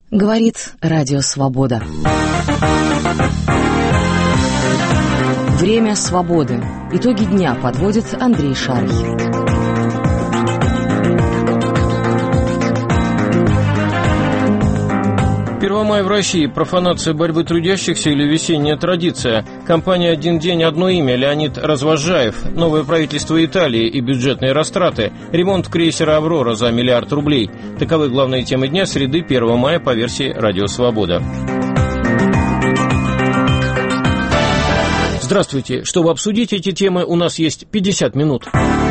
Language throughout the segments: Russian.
Говорит Радио Свобода. Время свободы. Итоги дня подводит Андрей Шарий. 1 мая в России. Профанация борьбы трудящихся или весенняя традиция. Компания «Один день, одно имя». Леонид Развозжаев. Новое правительство Италии и бюджетные растраты. Ремонт крейсера «Аврора» за $1 миллиард. Таковы главные темы дня среды 1 мая по версии «Радио Свобода». Здравствуйте. Чтобы обсудить эти темы, у нас есть 50 минут.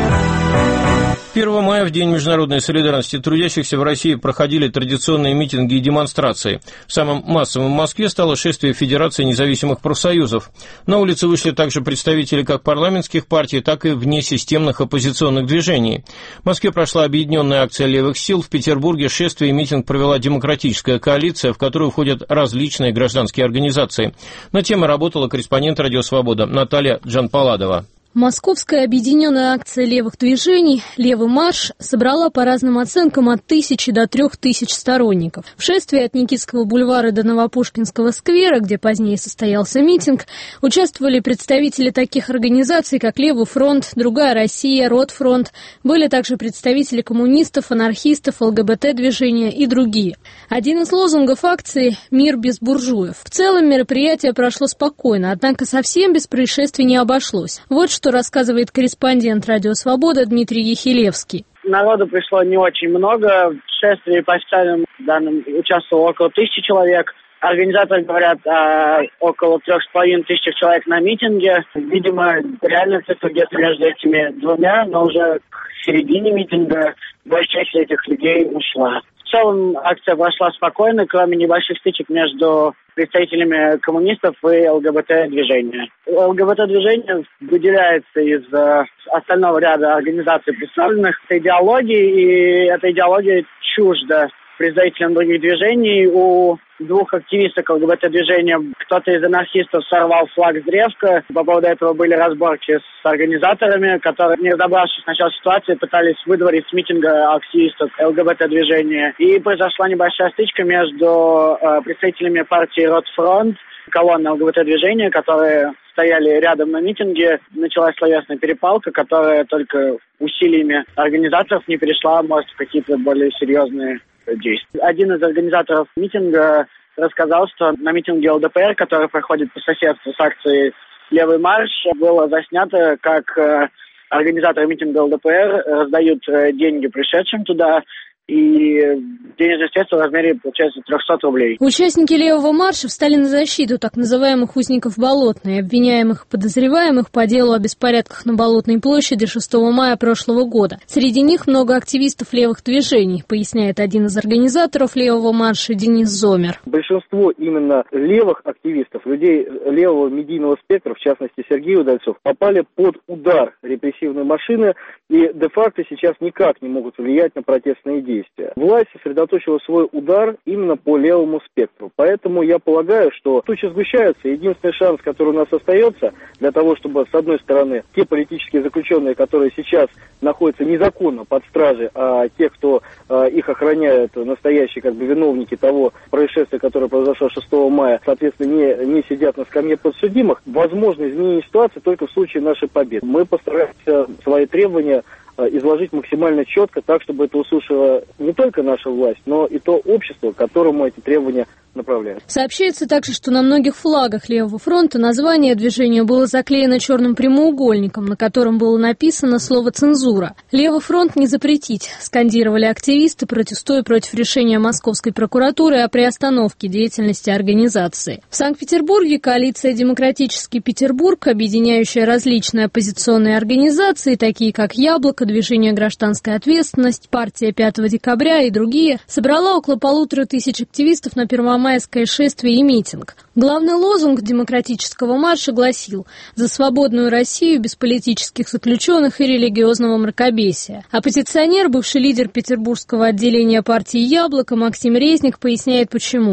1 мая, в День международной солидарности трудящихся, в России проходили традиционные митинги и демонстрации. Самым массовым в Москве стало шествие Федерации независимых профсоюзов. На улицы вышли также представители как парламентских партий, так и внесистемных оппозиционных движений. В Москве прошла объединенная акция левых сил, в Петербурге шествие и митинг провела демократическая коалиция, в которую входят различные гражданские организации. На тему работала корреспондент «Радио Свобода» Наталья Джанпаладова. Московская объединенная акция левых движений «Левый марш» собрала по разным оценкам от 1000 до 3000 сторонников. В шествии от Никитского бульвара до Новопушкинского сквера, где позднее состоялся митинг, участвовали представители таких организаций, как «Левый фронт», «Другая Россия», «Ротфронт». Были также представители коммунистов, анархистов, ЛГБТ-движения и другие. Один из лозунгов акции «Мир без буржуев». В целом мероприятие прошло спокойно, однако совсем без происшествий не обошлось. Вот что рассказывает корреспондент «Радио Свобода» Дмитрий Ехилевский. Народу пришло не очень много. В шествии по официальным данным участвовало около 1000 человек. Организаторы говорят около 3500 человек на митинге. Видимо, реально цифра где-то между этими двумя, но уже к середине митинга большая часть этих людей ушла. В целом акция прошла спокойно, кроме небольших стычек между представителями коммунистов и ЛГБТ-движения. ЛГБТ-движение выделяется из остального ряда организаций, представленных идеологией, и эта идеология чужда представителям других движений. У двух активисток ЛГБТ-движения кто-то из анархистов сорвал флаг с древка. По поводу этого были разборки с организаторами, которые, не разобравшись в начале ситуации, пытались выдворить с митинга активистов ЛГБТ-движения. И произошла небольшая стычка между представителями партии «Ротфронт», колонны ЛГБТ-движения, которые стояли рядом на митинге. Началась словесная перепалка, которая только усилиями организаторов не перешла, может, в какие-то более серьезные действия. Один из организаторов митинга рассказал, что на митинге ЛДПР, который проходит по соседству с акцией «Левый марш», было заснято, как организаторы митинга ЛДПР раздают деньги пришедшим туда, и денежные средства в размере, получается, 300 рублей. Участники левого марша встали на защиту так называемых узников Болотной, обвиняемых и подозреваемых по делу о беспорядках на Болотной площади 6 мая прошлого года. Среди них много активистов левых движений, поясняет один из организаторов левого марша Денис Зомер. Большинство именно левых активистов, людей левого медийного спектра, в частности Сергей Удальцов, попали под удар репрессивной машины и де-факто сейчас никак не могут влиять на протестные действия. Власть сосредоточила свой удар именно по левому спектру. Поэтому я полагаю, что тучи сгущаются. Единственный шанс, который у нас остается для того, чтобы, с одной стороны, те политические заключенные, которые сейчас находятся незаконно под стражей, а те, кто их охраняют, настоящие виновники того происшествия, которое произошло 6 мая, соответственно, не сидят на скамье подсудимых, возможно изменение ситуации только в случае нашей победы. Мы постараемся свои требования изложить максимально четко, так, чтобы это услышала не только наша власть, но и то общество, которому эти требования направляют. Сообщается также, что на многих флагах Левого фронта название движения было заклеено черным прямоугольником, на котором было написано слово «цензура». «Левый фронт не запретить», скандировали активисты, протестуя против решения Московской прокуратуры о приостановке деятельности организации. В Санкт-Петербурге коалиция «Демократический Петербург», объединяющая различные оппозиционные организации, такие как «Яблоко», Движение «Гражданская ответственность», партия 5 декабря и другие, собрала около 1500 активистов на первомайское шествие и митинг. Главный лозунг демократического марша гласил «За свободную Россию без политических заключенных и религиозного мракобесия». Оппозиционер, бывший лидер петербургского отделения партии «Яблоко» Максим Резник поясняет, почему.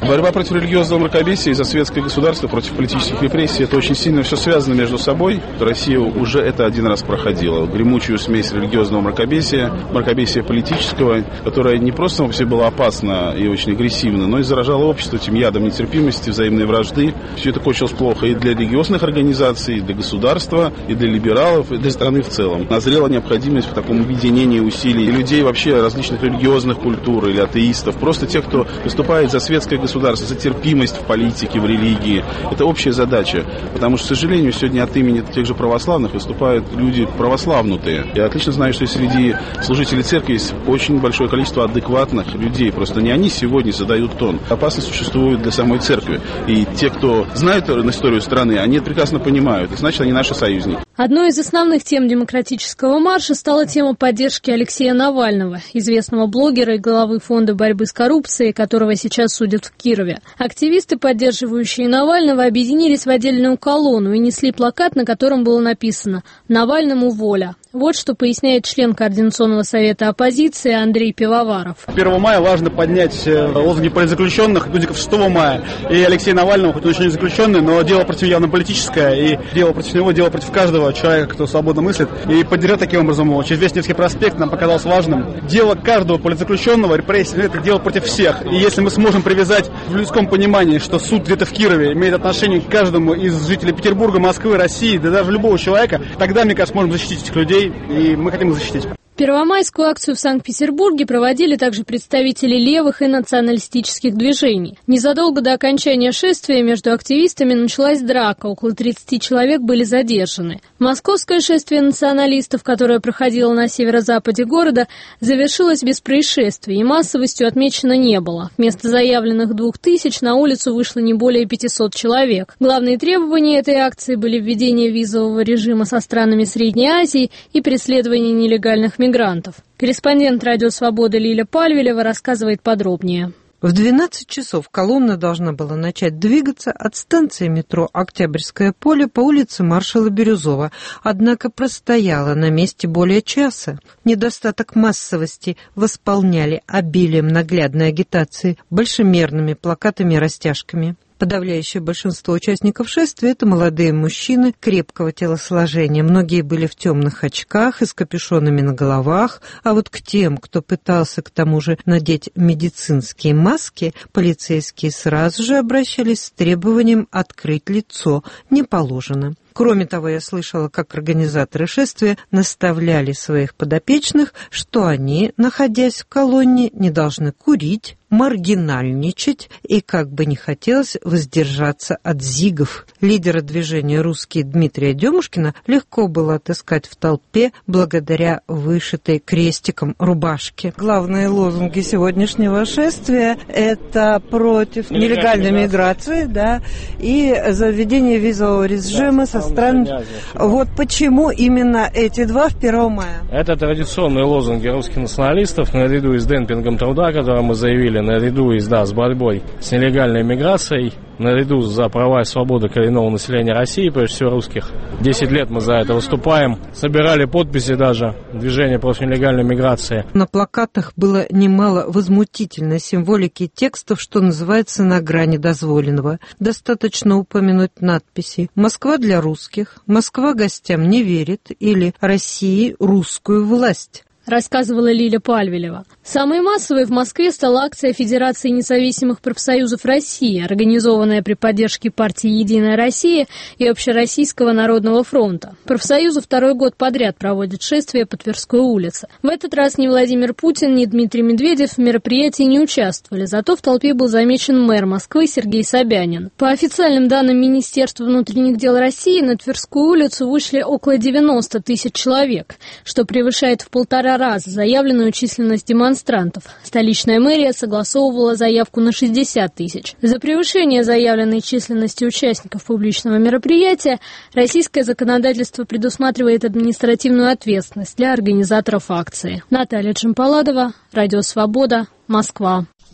Борьба против религиозного мракобесия и за светское государство против политических репрессий – это очень сильно все связано между собой. Россия уже это один раз проходила. Гремучую смесь религиозного мракобесия политического, которая не просто вообще была опасна и очень агрессивна, но и заражала общество этим ядом нетерпимости, взаимной вражды. Все это кончилось плохо и для религиозных организаций, и для государства, и для либералов, и для страны в целом. Назрела необходимость в таком объединении усилий людей вообще различных религиозных культур или атеистов, просто тех, кто выступает за светское государство, за терпимость в политике, в религии. Это общая задача, потому что, к сожалению, сегодня от имени тех же православных выступают люди православнутые. Я отлично знаю, что среди служителей церкви есть очень большое количество адекватных людей, просто не они сегодня задают тон. Опасность существует для самой церкви, и те, кто знают историю страны, они это прекрасно понимают, и значит, они наши союзники. Одной из основных тем демократического марша стала тема поддержки Алексея Навального, известного блогера и главы фонда борьбы с коррупцией, которого сейчас судят в Кирове. Активисты, поддерживающие Навального, объединились в отдельную колонну и несли плакат, на котором было написано «Навальному воля». Вот что поясняет член Координационного совета оппозиции Андрей Пивоваров. 1 мая важно поднять лозунги политзаключенных, дудиков 6 мая. И Алексей Навального, хоть он еще не заключенный, но дело против явно политическое, и дело против него, дело против каждого человека, кто свободно мыслит. И поддержать таким образом его через весь Невский проспект нам показалось важным. Дело каждого политзаключенного, репрессии, это дело против всех. И если мы сможем привязать в людском понимании, что суд где-то в Кирове имеет отношение к каждому из жителей Петербурга, Москвы, России, да даже любого человека, тогда, мне кажется, можем защитить этих людей. И мы хотим их защитить. Первомайскую акцию в Санкт-Петербурге проводили также представители левых и националистических движений. Незадолго до окончания шествия между активистами началась драка, около 30 человек были задержаны. Московское шествие националистов, которое проходило на северо-западе города, завершилось без происшествий и массовостью отмечено не было. Вместо заявленных 2000 на улицу вышло не более 500 человек. Главные требования этой акции были введение визового режима со странами Средней Азии и преследование нелегальных мигрантов. Корреспондент «Радио Свобода» Лиля Пальвелева рассказывает подробнее. В 12 часов колонна должна была начать двигаться от станции метро «Октябрьское поле» по улице маршала Бирюзова, однако простояла на месте более часа. Недостаток массовости восполняли обилием наглядной агитации, большемерными плакатами и растяжками. Подавляющее большинство участников шествия – это молодые мужчины крепкого телосложения. Многие были в темных очках и с капюшонами на головах, а вот к тем, кто пытался к тому же надеть медицинские маски, полицейские сразу же обращались с требованием открыть лицо. Не положено. Кроме того, я слышала, как организаторы шествия наставляли своих подопечных, что они, находясь в колонне, не должны курить, маргинальничать и, как бы ни хотелось, воздержаться от зигов. Лидера движения «Русские» Дмитрия Демушкина легко было отыскать в толпе благодаря вышитой крестиком рубашке. Главные лозунги сегодняшнего шествия – это против нелегальной миграции, да, и за введение визового режима со стран. Вот почему именно эти два в 1 мая? Это традиционные лозунги русских националистов наряду с демпингом труда, который мы заявили, наряду с борьбой с нелегальной миграцией, наряду за права и свободы коренного населения России, прежде всего русских. 10 лет мы за это выступаем. Собирали подписи даже движения против нелегальной миграции. На плакатах было немало возмутительной символики текстов, что называется, на грани дозволенного. Достаточно упомянуть надписи «Москва для русских», «Москва гостям не верит» или «России русскую власть», рассказывала Лиля Пальвелева. Самой массовой в Москве стала акция Федерации независимых профсоюзов России, организованная при поддержке партии «Единая Россия» и Общероссийского народного фронта. Профсоюзы 2-й год подряд проводят шествие по Тверской улице. В этот раз ни Владимир Путин, ни Дмитрий Медведев в мероприятии не участвовали, зато в толпе был замечен мэр Москвы Сергей Собянин. По официальным данным Министерства внутренних дел России, на Тверскую улицу вышли около 90 тысяч человек, что превышает в 1,5 раза заявленную численность демонстрантов. Столичная мэрия согласовывала заявку на 60 тысяч. За превышение заявленной численности участников публичного мероприятия российское законодательство предусматривает административную ответственность для организаторов акции. Наталья Джампаладова, Радио Свобода, Москва.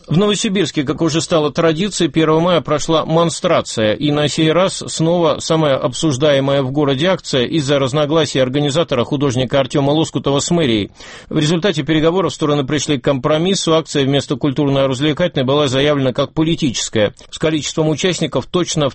В Новосибирске, как уже стало традицией, 1 мая прошла монстрация, и на сей раз снова самая обсуждаемая в городе акция из-за разногласий организатора художника Артема Лоскутова с мэрией. В результате переговоров стороны пришли к компромиссу, акция вместо культурно-развлекательной была заявлена как политическая, с количеством участников точно в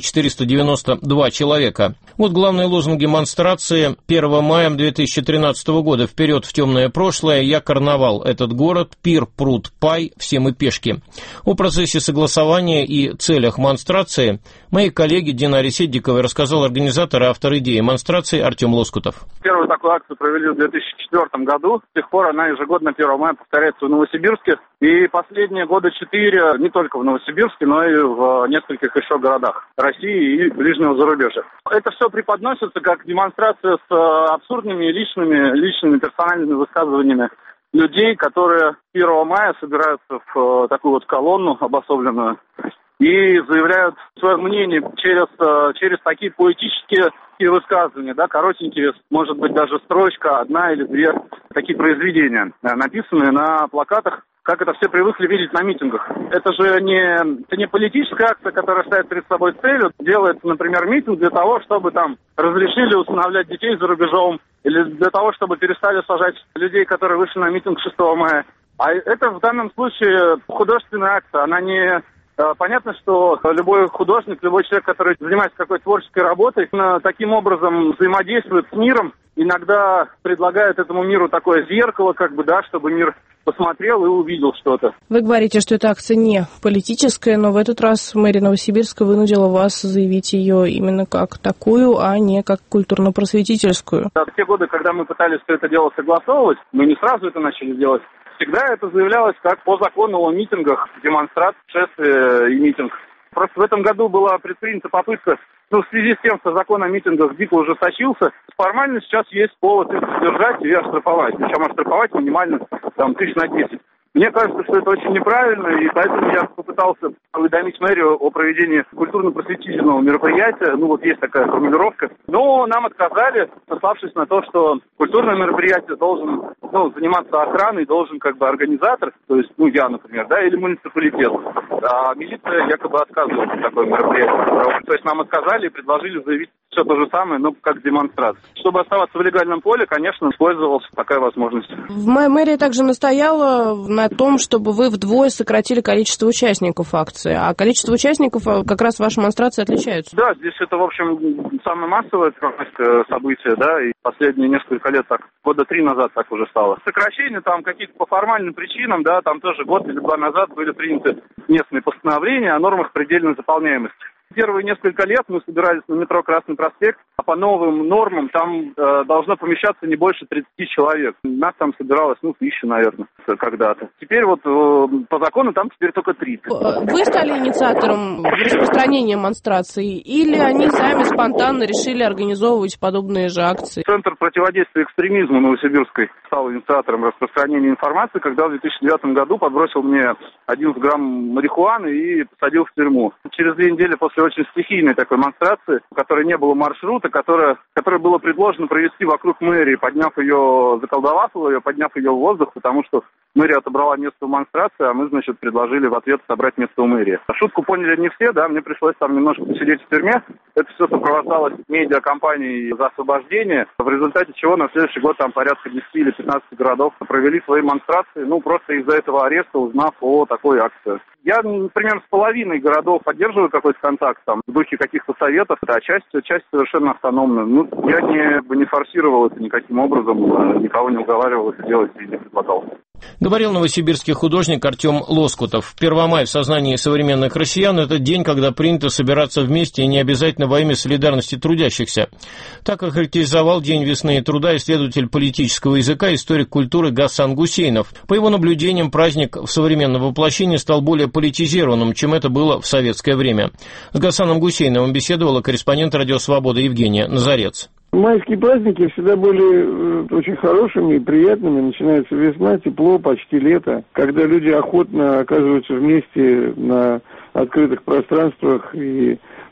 3492 человека. Вот главные лозунги монстрации 1 мая 2013 года: «Вперед в темное прошлое», «Я карнавал, этот город», «Пир, пруд, пай», «Все мы пешки». О процессе согласования и целях монстрации моей коллеге Динаре Седдиковой рассказал организатор и автор идеи монстрации Артем Лоскутов. Первую такую акцию провели в 2004 году. С тех пор она ежегодно 1 мая повторяется в Новосибирске. И последние года 4 не только в Новосибирске, но и в нескольких еще городах России и ближнего зарубежья. Это все преподносится как демонстрация с абсурдными личными персональными высказываниями людей, которые 1 мая собираются в такую вот колонну обособленную и заявляют свое мнение через такие поэтические высказывания, да, коротенькие, может быть, даже строчка, 1 или 2, такие произведения, написанные на плакатах, как это все привыкли видеть на митингах. Это же не политическая акция, которая ставит перед собой целью. Делается, например, митинг для того, чтобы там разрешили усыновлять детей за рубежом, или для того, чтобы перестали сажать людей, которые вышли на митинг 6 мая. А это в данном случае художественная акция, она не... Понятно, что любой художник, любой человек, который занимается какой-то творческой работой, таким образом взаимодействует с миром, иногда предлагает этому миру такое зеркало, чтобы мир посмотрел и увидел что-то. Вы говорите, что эта акция не политическая, но в этот раз мэрия Новосибирска вынудила вас заявить ее именно как такую, а не как культурно-просветительскую. В те годы, когда мы пытались все это дело согласовывать, мы не сразу это начали делать. Всегда это заявлялось как по закону о митингах, демонстрации, шествия и митинг. Просто в этом году была предпринята попытка, в связи с тем, что закон о митингах дико ужесточился, формально сейчас есть повод их содержать и оштрафовать. Причем оштрафовать минимально 1000 на 10. Мне кажется, что это очень неправильно, и поэтому я попытался уведомить мэрию о проведении культурно-просветительного мероприятия. Есть такая формулировка. Но нам отказали, сославшись на то, что культурное мероприятие должен заниматься охраной, должен организатор, то есть, я, например, или муниципалитет. А милиция якобы отказывалась от такое мероприятие. То есть нам отказали и предложили заявить все то же самое, но как демонстрация. Чтобы оставаться в легальном поле, конечно, использовалась такая возможность. Мэрия также настояла на том, чтобы вы вдвое сократили количество участников акции. А количество участников как раз в вашей монстрации отличаются. Да, здесь это, в общем, самое массовое событие, и последние несколько лет, года 3 назад так уже стало. Сокращение какие-то по формальным причинам, там тоже год или 2 назад были приняты местные постановления о нормах предельной заполняемости. Первые несколько лет мы собирались на метро Красный проспект, а по новым нормам там должно помещаться не больше 30 человек. Нас там собиралось, 1000, наверное, когда-то. Теперь по закону там теперь только 30. Вы стали инициатором распространения монстраций, или они сами спонтанно решили организовывать подобные же акции? Центр противодействия экстремизму Новосибирской стал инициатором распространения информации, когда в 2009 году подбросил мне 11 грамм марихуаны и посадил в тюрьму. Через 2 недели после очень стихийной такой монстрации, в которой не было маршрута, которое было предложено провести вокруг мэрии, заколдовав ее, подняв ее в воздух, потому что мэрия отобрала место в монстрации, а мы, предложили в ответ собрать место у мэрии. Шутку поняли не все, мне пришлось там немножко посидеть в тюрьме. Это все сопровождалось медиакомпанией за освобождение, в результате чего на следующий год там порядка 10 или 15 городов провели свои монстрации, просто из-за этого ареста, узнав о такой акции. Я, например, с половиной городов поддерживаю какой-то контакт, в духе каких-то советов, а часть совершенно автономная. Я не форсировал это никаким образом, никого не уговаривал это делать и не предлагал. Говорил новосибирский художник Артем Лоскутов. 1 мая в сознании современных россиян – это день, когда принято собираться вместе и не обязательно во имя солидарности трудящихся. Так охарактеризовал День весны и труда исследователь политического языка, историк культуры Гасан Гусейнов. По его наблюдениям, праздник в современном воплощении стал более политизированным, чем это было в советское время. С Гасаном Гусейновым беседовала корреспондент «Радио Свобода» Евгения Назарец. Майские праздники всегда были очень хорошими и приятными. Начинается весна, тепло, почти лето, когда люди охотно оказываются вместе на открытых пространствах и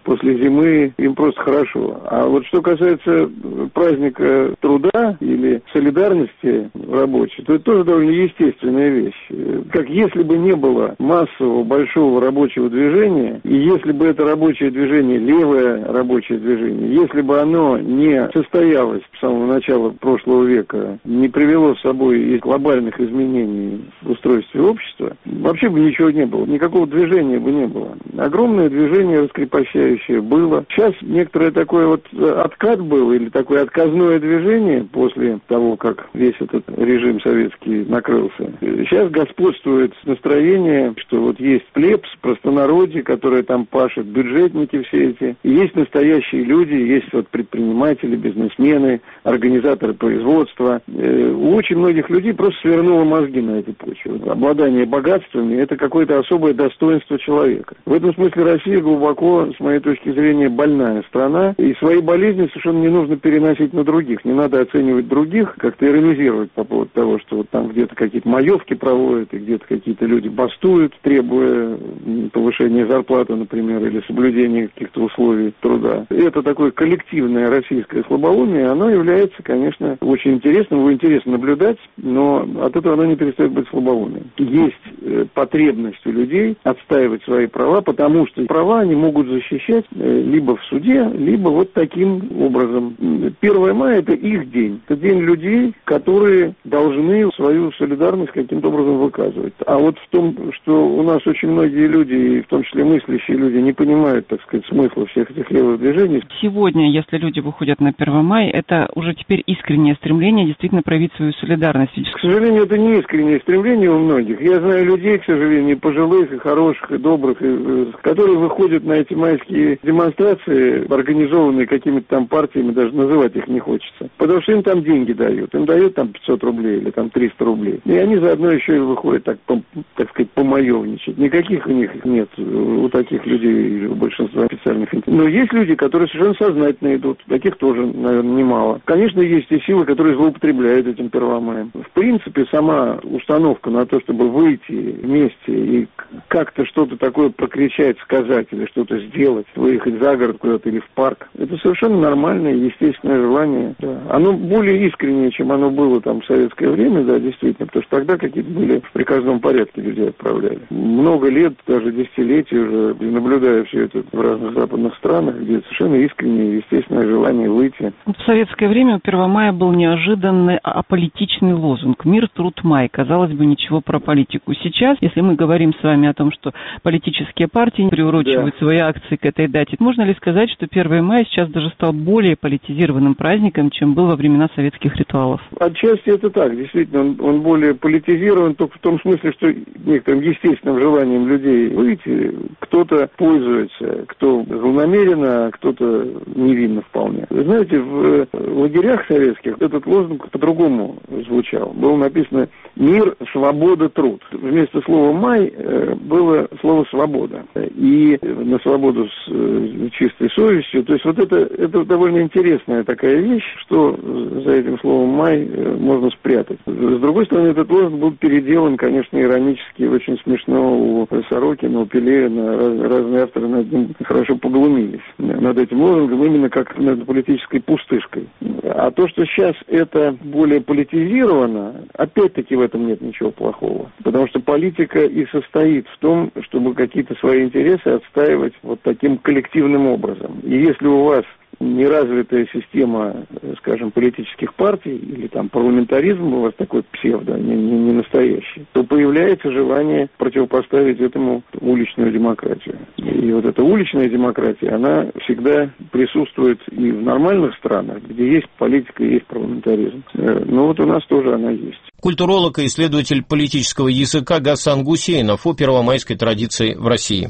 после зимы им просто хорошо. А вот что касается праздника труда или солидарности рабочей, то это тоже довольно естественная вещь. Как если бы не было массового большого рабочего движения, и если бы это рабочее движение, левое рабочее движение, если бы оно не состоялось с самого начала прошлого века, не привело с собой и глобальных изменений в устройстве общества, вообще бы ничего не было, никакого движения бы не было. Огромное движение раскрепощающее было. Сейчас некоторое такое вот откат был, или такое отказное движение после того, как весь этот режим советский накрылся. Сейчас господствует настроение, что вот есть плебс, простонародье, которое там пашет, бюджетники все эти, и есть настоящие люди, есть вот предприниматели, бизнесмены, организаторы производства. У очень многих людей просто свернуло мозги на этой почве. Обладание богатствами – это какое-то особое достоинство человека. В этом смысле Россия глубоко, с моей точки зрения, больная страна, и свои болезни совершенно не нужно переносить на других. Не надо оценивать других, как-то иронизировать по поводу того, что вот там где-то какие-то маевки проводят, и где-то какие-то люди бастуют, требуя повышения зарплаты, например, или соблюдения каких-то условий труда. И это такое коллективное российское слабоумие, оно является, конечно, очень интересным, его интересно наблюдать, но от этого оно не перестает быть слабоумием. Есть потребность у людей отстаивать свои права, потому что права они могут защищать либо в суде, либо вот таким образом. 1 мая – это их день. Это день людей, которые должны свою солидарность каким-то образом выказывать. А вот в том, что у нас очень многие люди, и в том числе мыслящие люди, не понимают, так сказать, смысла всех этих левых движений. Сегодня, если люди выходят на 1 мая, это уже теперь искреннее стремление действительно проявить свою солидарность. К сожалению, это не искреннее стремление у многих. Я знаю людей, к сожалению, пожилых, и хороших, и добрых, которые выходят на эти майские демонстрации, организованные какими-то там партиями, даже называть их не хочется. Потому что им там деньги дают. Им дают там 500 рублей или там 300 рублей. И они заодно еще и выходят, так сказать, помаевничать. Никаких у них нет, у таких людей, у большинства официальных интересов. Но есть люди, которые совершенно сознательно идут. Таких тоже, наверное, немало. Конечно, есть и силы, которые злоупотребляют этим 1 мая. В принципе, сама установка на то, чтобы выйти вместе и как-то что-то такое прокричать, сказать или что-то сделать, выехать за город куда-то или в парк, это совершенно нормальное, естественное желание. Да. Оно более искреннее, чем оно было там в советское время, да, действительно, потому что тогда какие-то были в приказном порядке людей отправляли. Много лет, даже десятилетий уже, наблюдая все это в разных западных странах, где совершенно искреннее, естественное желание выйти. В советское время 1 мая был неожиданный аполитичный лозунг «Мир, труд, май». Казалось бы, ничего про политику. Сейчас, если мы говорим с вами о том, что политические партии приурочивают свои акции к этой дате, можно ли сказать, что 1 мая сейчас даже стал более политизированным праздником, чем был во времена советских ритуалов? Отчасти это так. Действительно, он более политизирован только в том смысле, что некоторым естественным желанием людей выйти кто-то пользуется, кто злонамеренно, а кто-то невинно вполне. Вы знаете, в лагерях советских этот лозунг по-другому звучал. Было написано «Мир, свобода, труд». Вместо слова «май» было слово «свобода». И на свободу с чистой совестью. То есть вот это довольно интересная такая вещь, что за этим словом «май» можно спрятать. С другой стороны, этот лозунг был переделан, конечно, иронически, очень смешно у Сорокина, у Пелевина. Разные авторы над ним хорошо поглумились. Над этим лозунгом именно как над политической пустышкой. А то, что сейчас это более политизировано, опять-таки в этом нет ничего плохого. Потому что политика и состоит в том, чтобы какие-то свои интересы отстаивать вот таким коллективным образом. И если у вас неразвитая система, скажем, политических партий или там парламентаризм у вас такой псевдо, не настоящий, то появляется желание противопоставить этому уличную демократию. И вот эта уличная демократия, она всегда присутствует и в нормальных странах, где есть политика и есть парламентаризм. Но вот у нас тоже она есть. Культуролог и исследователь политического языка Гасан Гусейнов о первомайской традиции в России.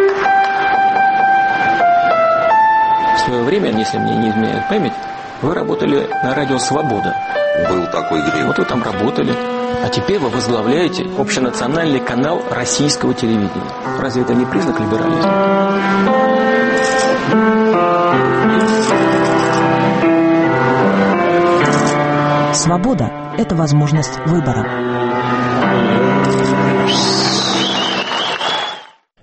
В свое время, если мне не изменяет память, вы работали на радио «Свобода». Был такой грех. Вот вы там работали. А теперь вы возглавляете общенациональный канал российского телевидения. Разве это не признак либерализма? Свобода – это возможность выбора.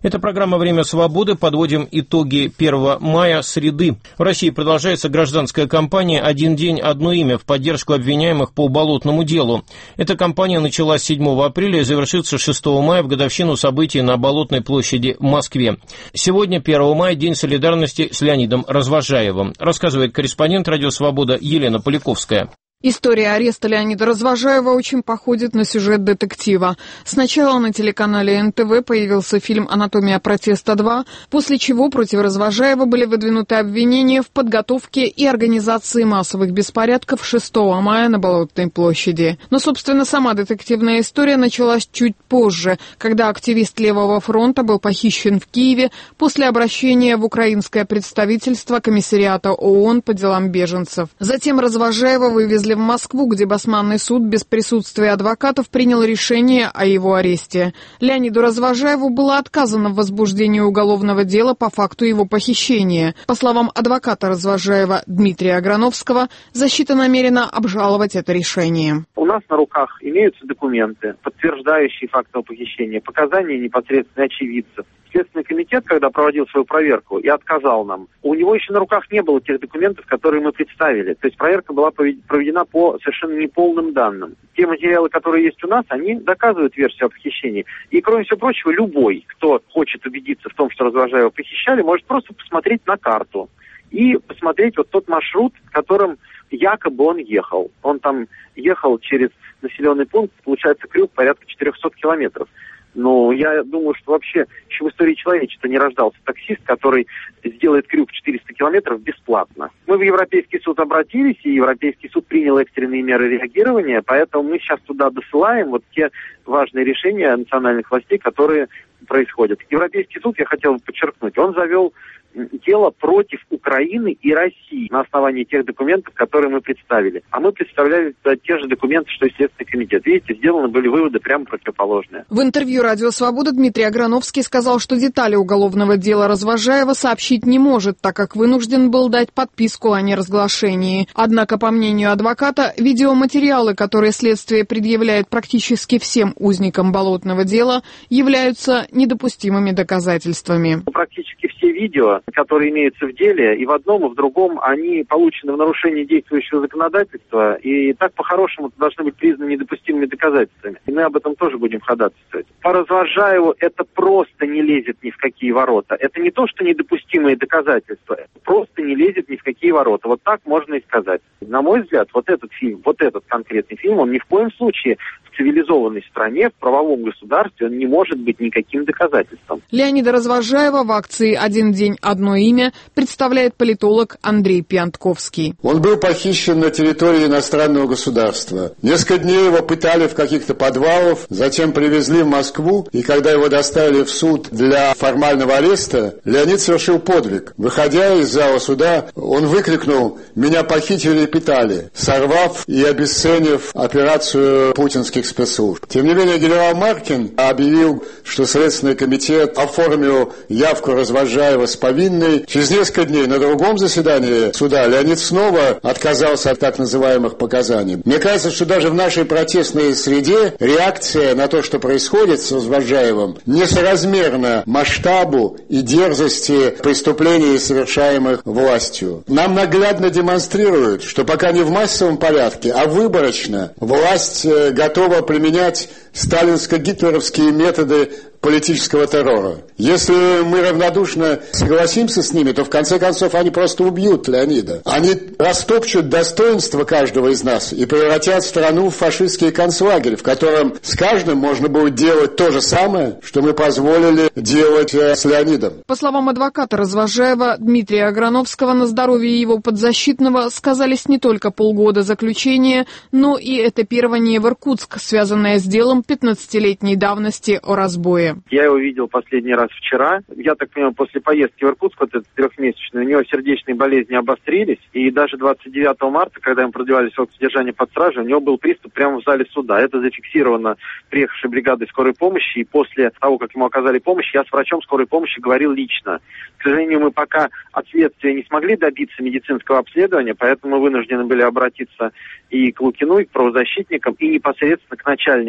Это программа «Время свободы». Подводим итоги 1 мая, среды. В России продолжается гражданская кампания «Один день, одно имя» в поддержку обвиняемых по Болотному делу. Эта кампания началась 7 апреля и завершится 6 мая в годовщину событий на Болотной площади в Москве. Сегодня, 1 мая, День солидарности с Леонидом Развожаевым, рассказывает корреспондент «Радио Свобода» Елена Поляковская. История ареста Леонида Развожаева очень походит на сюжет детектива. Сначала на телеканале НТВ появился фильм «Анатомия протеста 2», после чего против Развожаева были выдвинуты обвинения в подготовке и организации массовых беспорядков 6 мая на Болотной площади. Но, собственно, сама детективная история началась чуть позже, когда активист Левого фронта был похищен в Киеве после обращения в украинское представительство комиссариата ООН по делам беженцев. Затем Развожаева вывезли в Москву, где Басманный суд без присутствия адвокатов принял решение о его аресте. Леониду Развожаеву было отказано в возбуждении уголовного дела по факту его похищения. По словам адвоката Развожаева Дмитрия Аграновского, защита намерена обжаловать это решение. У нас на руках имеются документы, подтверждающие факт его похищения, показания непосредственно очевидцев. Следственный комитет, когда проводил свою проверку и отказал нам, у него еще на руках не было тех документов, которые мы представили. То есть проверка была проведена по совершенно неполным данным. Те материалы, которые есть у нас, они доказывают версию о похищении. И, кроме всего прочего, любой, кто хочет убедиться в том, что Развожаева похищали, может просто посмотреть на карту и посмотреть вот тот маршрут, которым якобы он ехал. Он там ехал через населенный пункт, получается, крюк порядка 400 километров. Но я думаю, что вообще еще в истории человечества не рождался таксист, который сделает крюк 400 километров бесплатно. Мы в Европейский суд обратились, и Европейский суд принял экстренные меры реагирования, поэтому мы сейчас туда досылаем вот те важные решения национальных властей, которые происходят. Европейский суд, я хотел подчеркнуть, он завел дело против Украины и России на основании тех документов, которые мы представили. А мы представляли те же документы, что и Следственный комитет. Видите, сделаны были выводы прямо противоположные. В интервью «Радио Свобода» Дмитрий Аграновский сказал, что детали уголовного дела Развожаева сообщить не может, так как вынужден был дать подписку о неразглашении. Однако, по мнению адвоката, видеоматериалы, которые следствие предъявляет практически всем узникам Болотного дела, являются недопустимыми доказательствами. Практически все видео, которые имеются в деле, и в одном, и в другом, они получены в нарушении действующего законодательства, и так по-хорошему должны быть признаны недопустимыми доказательствами. И мы об этом тоже будем ходатайствовать. По Развожаеву это просто не лезет ни в какие ворота. Это не то, что недопустимые доказательства, это просто не лезет ни в какие ворота. Вот так можно и сказать. На мой взгляд, вот этот фильм, вот этот конкретный фильм, он ни в коем случае в цивилизованной стране, в правовом государстве, он не может быть никаким доказательством. Леонида Развожаева в акции «Один день, одно имя» представляет политолог Андрей Пьянтковский. Он был похищен на территории иностранного государства. Несколько дней его пытали в каких-то подвалах, затем привезли в Москву, и когда его доставили в суд для формального ареста, Леонид совершил подвиг. Выходя из зала суда, он выкрикнул: «Меня похитили и пытали», сорвав и обесценив операцию путинских спецслужб. Тем не менее, генерал Маркин объявил, что Следственный комитет оформил явку Развожаева с повинной. Через несколько дней на другом заседании суда Леонид снова отказался от так называемых показаний. Мне кажется, что даже в нашей протестной среде реакция на то, что происходит с Развожаевым, несоразмерна масштабу и дерзости преступлений, совершаемых властью. Нам наглядно демонстрируют, что пока не в массовом порядке, а выборочно власть готова применять сталинско-гитлеровские методы политического террора. Если мы равнодушно согласимся с ними, то в конце концов они просто убьют Леонида. Они растопчут достоинство каждого из нас и превратят страну в фашистский концлагерь, в котором с каждым можно будет делать то же самое, что мы позволили делать с Леонидом. По словам адвоката Развожаева Дмитрия Аграновского, на здоровье его подзащитного сказались не только полгода заключения, но и этапирование в Иркутск, связанное с делом 15-летней давности о разбое. Я его видел последний раз вчера. Я так понимаю, после поездки в Иркутск, вот этот трехмесячный, у него сердечные болезни обострились. И даже 29 марта, когда ему продлевали срок содержания под стражей, у него был приступ прямо в зале суда. Это зафиксировано приехавшей бригадой скорой помощи. И после того, как ему оказали помощь, я с врачом скорой помощи говорил лично. К сожалению, мы пока от следствия не смогли добиться медицинского обследования, поэтому мы вынуждены были обратиться и к Лукину, и к правозащитникам, и непосредственно к начальнику Следственного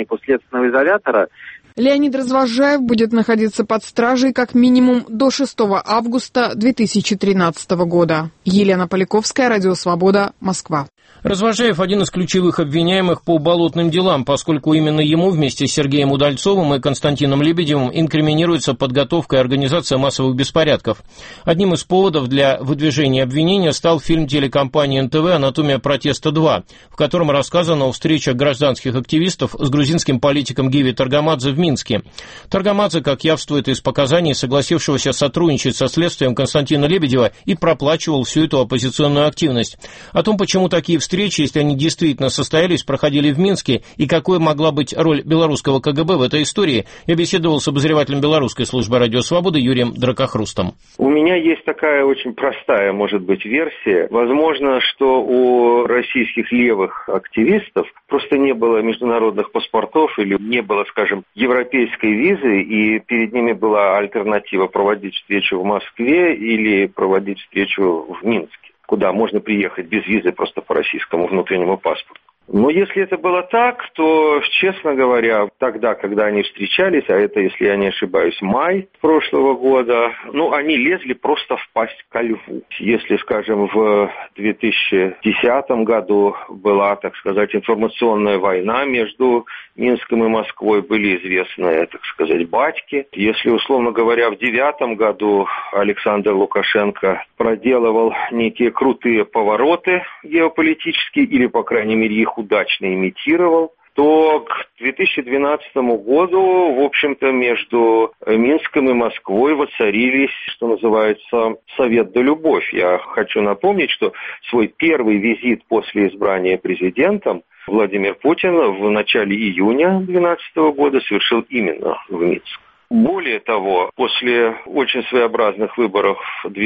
следственного изолятора. Леонид Развозжаев будет находиться под стражей как минимум до 6 августа 2013 года. Елена Поляковская, Радио Свобода, Москва. Развозжаев – один из ключевых обвиняемых по болотным делам, поскольку именно ему вместе с Сергеем Удальцовым и Константином Лебедевым инкриминируется подготовка и организация массовых беспорядков. Одним из поводов для выдвижения обвинения стал фильм телекомпании НТВ «Анатомия протеста 2», в котором рассказано о встречах гражданских активистов с грузинским политиком Гиви Таргамадзе в Минске. Таргамадзе, как явствует из показаний согласившегося сотрудничать со следствием Константина Лебедева, и проплачивал всю эту оппозиционную активность. О том, почему такие встречи, если они действительно состоялись, проходили в Минске, и какой могла быть роль белорусского КГБ в этой истории, я беседовал с обозревателем белорусской службы «Радио Свобода» Юрием Дракохрустом. У меня есть такая очень простая, может быть, версия. Возможно, что у российских левых активистов просто не было международных паспортов или не было, скажем, европейской визы, и перед ними была альтернатива проводить встречу в Москве или проводить встречу в Минске, куда можно приехать без визы просто по российскому внутреннему паспорту. Но если это было так, то, честно говоря, тогда, когда они встречались, а это, если я не ошибаюсь, май прошлого года, они лезли просто в пасть ко льву. Если, скажем, в 2010 году была, так сказать, информационная война между Минском и Москвой, были известные, так сказать, батьки. Если, условно говоря, в 2009 году Александр Лукашенко проделывал некие крутые повороты геополитические, или, по крайней мере, их удачно имитировал, то к 2012 году, в общем-то, между Минском и Москвой воцарились, что называется, совет да любовь. Я хочу напомнить, что свой первый визит после избрания президентом Владимир Путин в начале июня 2012 года совершил именно в Минск. Более того, после очень своеобразных выборов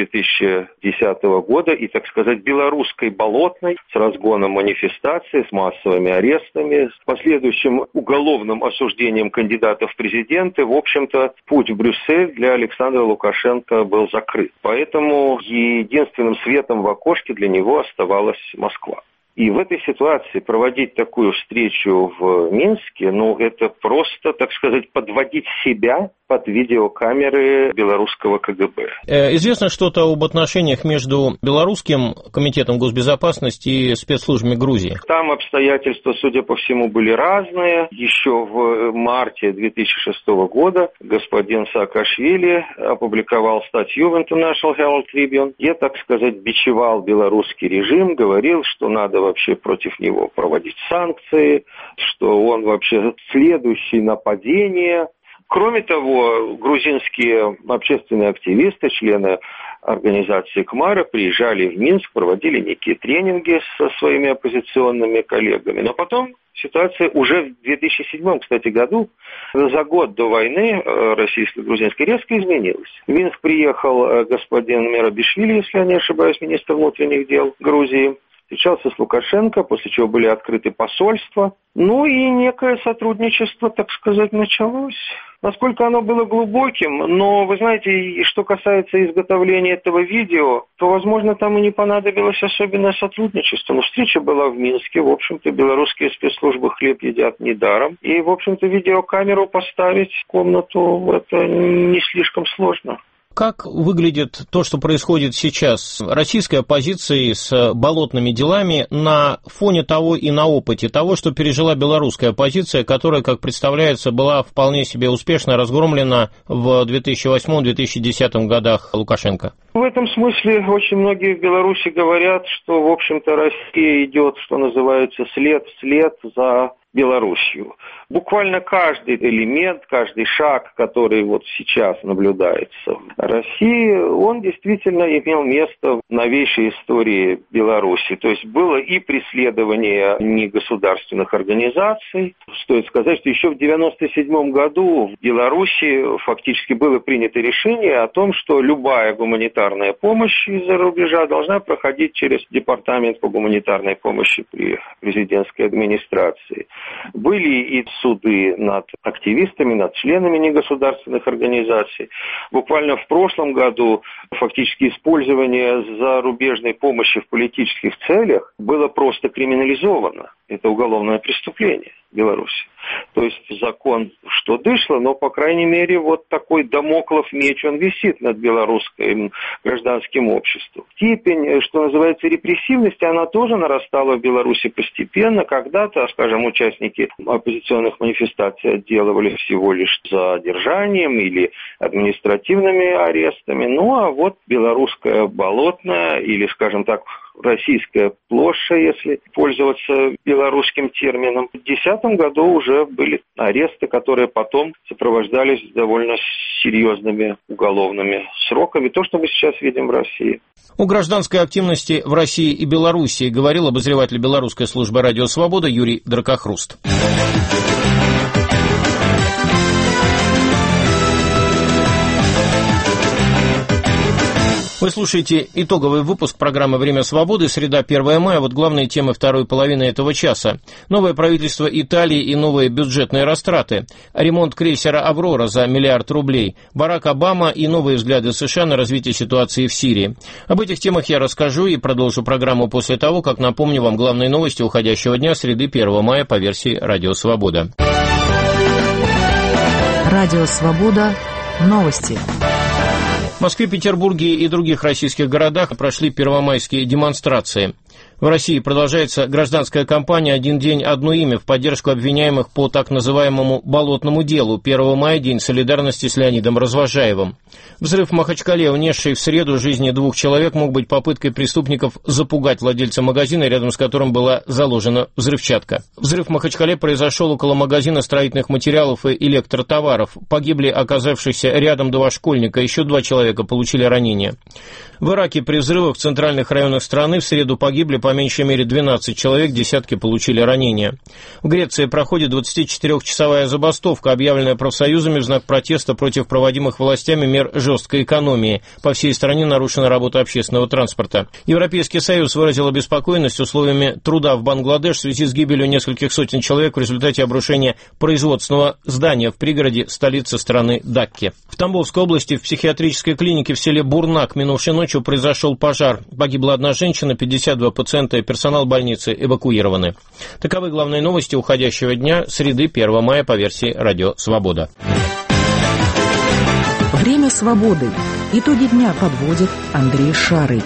2010 года и, так сказать, белорусской болотной, с разгоном манифестаций, с массовыми арестами, с последующим уголовным осуждением кандидатов в президенты, в общем-то, путь в Брюссель для Александра Лукашенко был закрыт. Поэтому единственным светом в окошке для него оставалась Москва. И в этой ситуации проводить такую встречу в Минске, это просто, так сказать, подводить себя под видеокамеры белорусского КГБ. Известно что-то об отношениях между Белорусским комитетом госбезопасности и спецслужбами Грузии? Там обстоятельства, судя по всему, были разные. Еще в марте 2006 года господин Саакашвили опубликовал статью в International Herald Tribune, где, так сказать, бичевал белорусский режим, говорил, что надо вообще против него проводить санкции, что он вообще следующий нападение. Кроме того, грузинские общественные активисты, члены организации КМАРа приезжали в Минск, проводили некие тренинги со своими оппозиционными коллегами. Но потом ситуация уже в 2007, кстати, году, за год до войны российско-грузинской, резко изменилась. В Минск приехал господин Мерабишвили, если я не ошибаюсь, министр внутренних дел Грузии. Встречался с Лукашенко, после чего были открыты посольства. И некое сотрудничество, так сказать, началось. Насколько оно было глубоким, но, вы знаете, что касается изготовления этого видео, то, возможно, там и не понадобилось особенное сотрудничество. Но встреча была в Минске, в общем-то, белорусские спецслужбы хлеб едят недаром. И, в общем-то, видеокамеру поставить в комнату, это не слишком сложно. Как выглядит то, что происходит сейчас российской оппозиции с болотными делами на фоне того и на опыте того, что пережила белорусская оппозиция, которая, как представляется, была вполне себе успешно разгромлена в 2008-2010 годах Лукашенко? В этом смысле очень многие в Беларуси говорят, что, в общем-то, Россия идет, что называется, след вслед за Белоруссию. Буквально каждый элемент, каждый шаг, который вот сейчас наблюдается в России, он действительно имел место в новейшей истории Беларуси. То есть было и преследование негосударственных организаций. Стоит сказать, что еще в 1997 году в Беларуси фактически было принято решение о том, что любая гуманитарная помощь из-за рубежа должна проходить через Департамент по гуманитарной помощи при президентской администрации. Были и суды над активистами, над членами негосударственных организаций. Буквально в прошлом году фактически использование зарубежной помощи в политических целях было просто криминализовано. Это уголовное преступление. Беларуси. То есть закон, что дышло, но, по крайней мере, вот такой дамоклов меч, он висит над белорусским гражданским обществом. Степень, что называется, репрессивности, она тоже нарастала в Беларуси постепенно. Когда-то, скажем, участники оппозиционных манифестаций отделывали всего лишь задержанием или административными арестами. Ну, а вот белорусская болотная или, скажем так, российская площадь, если пользоваться белорусским термином. В 2010 году уже были аресты, которые потом сопровождались довольно серьезными уголовными сроками. То, что мы сейчас видим в России. О гражданской активности в России и Белоруссии говорил обозреватель белорусской службы «Радио Свобода» Юрий Дракохруст. Вы слушаете итоговый выпуск программы «Время свободы», среда, 1 мая. Вот главные темы второй половины этого часа. Новое правительство Италии и новые бюджетные растраты. Ремонт крейсера «Аврора» за $1 миллиард рублей. Барак Обама и новые взгляды США на развитие ситуации в Сирии. Об этих темах я расскажу и продолжу программу после того, как напомню вам главные новости уходящего дня, среды, 1 мая, по версии «Радио Свобода». Радио Свобода. Новости. В Москве, Петербурге и других российских городах прошли первомайские демонстрации. В России продолжается гражданская кампания «Один день, одно имя» в поддержку обвиняемых по так называемому «болотному делу». 1 мая – День солидарности с Леонидом Развожаевым. Взрыв в Махачкале, унесший в среду жизни 2 человек, мог быть попыткой преступников запугать владельца магазина, рядом с которым была заложена взрывчатка. Взрыв в Махачкале произошел около магазина строительных материалов и электротоваров. Погибли оказавшиеся рядом 2 школьника, еще 2 человека получили ранения. В Ираке при взрывах в центральных районах страны в среду погибли по меньшей мере 12 человек, десятки получили ранения. В Греции проходит 24-часовая забастовка, объявленная профсоюзами в знак протеста против проводимых властями мер жесткой экономии. По всей стране нарушена работа общественного транспорта. Европейский Союз выразил обеспокоенность условиями труда в Бангладеш в связи с гибелью нескольких сотен человек в результате обрушения производственного здания в пригороде столицы страны Дакки. В Тамбовской области в психиатрической клинике в селе Бурнак минувшей ночью произошел пожар. Погибла 1 женщина, 52 пациента и персонал больницы эвакуированы. Таковы главные новости уходящего дня, среды, 1 мая, по версии «Радио Свобода». Время свободы. Итоги дня подводит Андрей Шарый.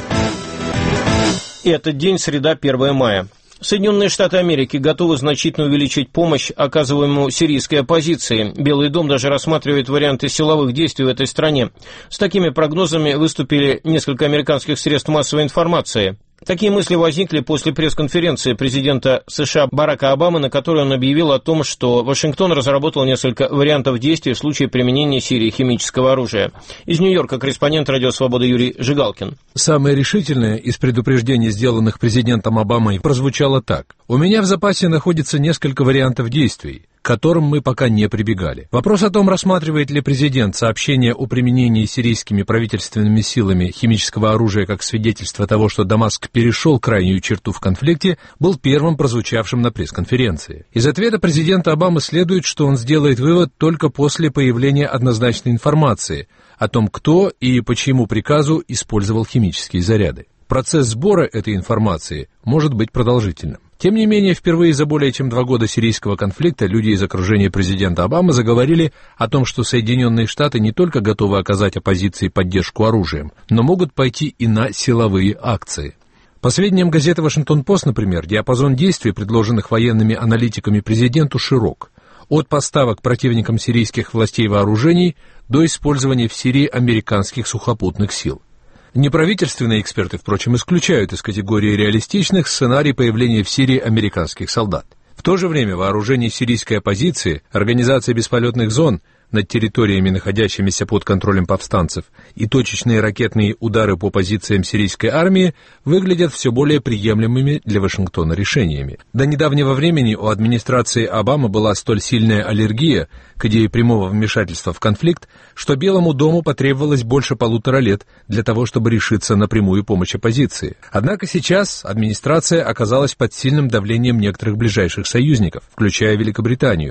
Этот день, среда, 1 мая. Соединенные Штаты Америки готовы значительно увеличить помощь, оказываемую сирийской оппозиции. Белый дом даже рассматривает варианты силовых действий в этой стране. С такими прогнозами выступили несколько американских средств массовой информации. Такие мысли возникли после пресс-конференции президента США Барака Обамы, на которой он объявил о том, что Вашингтон разработал несколько вариантов действий в случае применения Сирии химического оружия. Из Нью-Йорка корреспондент «Радио Свобода» Юрий Жигалкин. Самое решительное из предупреждений, сделанных президентом Обамой, прозвучало так. «У меня в запасе находится несколько вариантов действий, к которым мы пока не прибегали. Вопрос о том, рассматривает ли президент сообщение о применении сирийскими правительственными силами химического оружия как свидетельство того, что Дамаск перешел крайнюю черту в конфликте, был первым прозвучавшим на пресс-конференции. Из ответа президента Обамы следует, что он сделает вывод только после появления однозначной информации о том, кто и по чьему приказу использовал химические заряды. Процесс сбора этой информации может быть продолжительным. Тем не менее, впервые за более чем 2 года сирийского конфликта люди из окружения президента Обамы заговорили о том, что Соединенные Штаты не только готовы оказать оппозиции поддержку оружием, но могут пойти и на силовые акции. По сведениям газеты «Вашингтон-Пост», например, диапазон действий, предложенных военными аналитиками президенту, широк. От поставок противникам сирийских властей вооружений до использования в Сирии американских сухопутных сил. Неправительственные эксперты, впрочем, исключают из категории реалистичных сценарий появления в Сирии американских солдат. В то же время вооружение сирийской оппозиции, организация бесполетных зон над территориями, находящимися под контролем повстанцев, и точечные ракетные удары по позициям сирийской армии выглядят все более приемлемыми для Вашингтона решениями. До недавнего времени у администрации Обамы была столь сильная аллергия к идее прямого вмешательства в конфликт, что Белому дому потребовалось больше 1,5 лет для того, чтобы решиться на прямую помощь оппозиции. Однако сейчас администрация оказалась под сильным давлением некоторых ближайших союзников, включая Великобританию.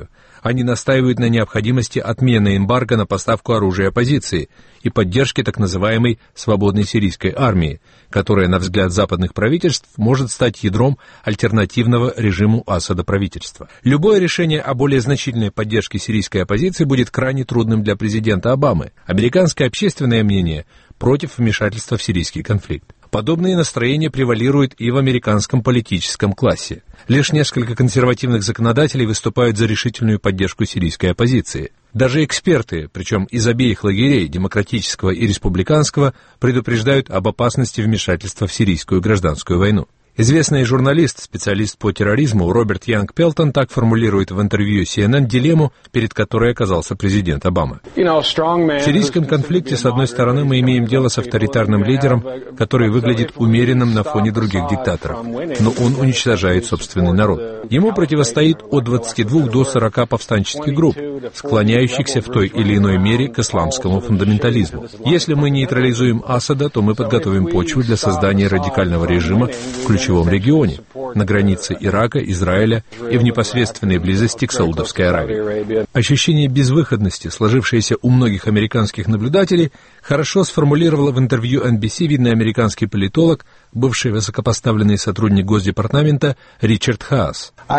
Они настаивают на необходимости отмены эмбарго на поставку оружия оппозиции и поддержки так называемой «свободной сирийской армии», которая, на взгляд западных правительств, может стать ядром альтернативного режиму Асада правительства. Любое решение о более значительной поддержке сирийской оппозиции будет крайне трудным для президента Обамы. Американское общественное мнение против вмешательства в сирийский конфликт. Подобные настроения превалируют и в американском политическом классе. Лишь несколько консервативных законодателей выступают за решительную поддержку сирийской оппозиции. Даже эксперты, причем из обеих лагерей, демократического и республиканского, предупреждают об опасности вмешательства в сирийскую гражданскую войну. Известный журналист, специалист по терроризму Роберт Янг Пелтон так формулирует в интервью CNN дилемму, перед которой оказался президент Обама. В сирийском конфликте, с одной стороны, мы имеем дело с авторитарным лидером, который выглядит умеренным на фоне других диктаторов, но он уничтожает собственный народ. Ему противостоит от 22 до 40 повстанческих групп, склоняющихся в той или иной мере к исламскому фундаментализму. Если мы нейтрализуем Асада, то мы подготовим почву для создания радикального режима в ключевом регионе, на границе Ирака, Израиля и в непосредственной близости к Саудовской Аравии. Ощущение безвыходности, сложившееся у многих американских наблюдателей, хорошо сформулировала в интервью NBC видный американский политолог, бывший высокопоставленный сотрудник Госдепартамента Ричард Хаас. Я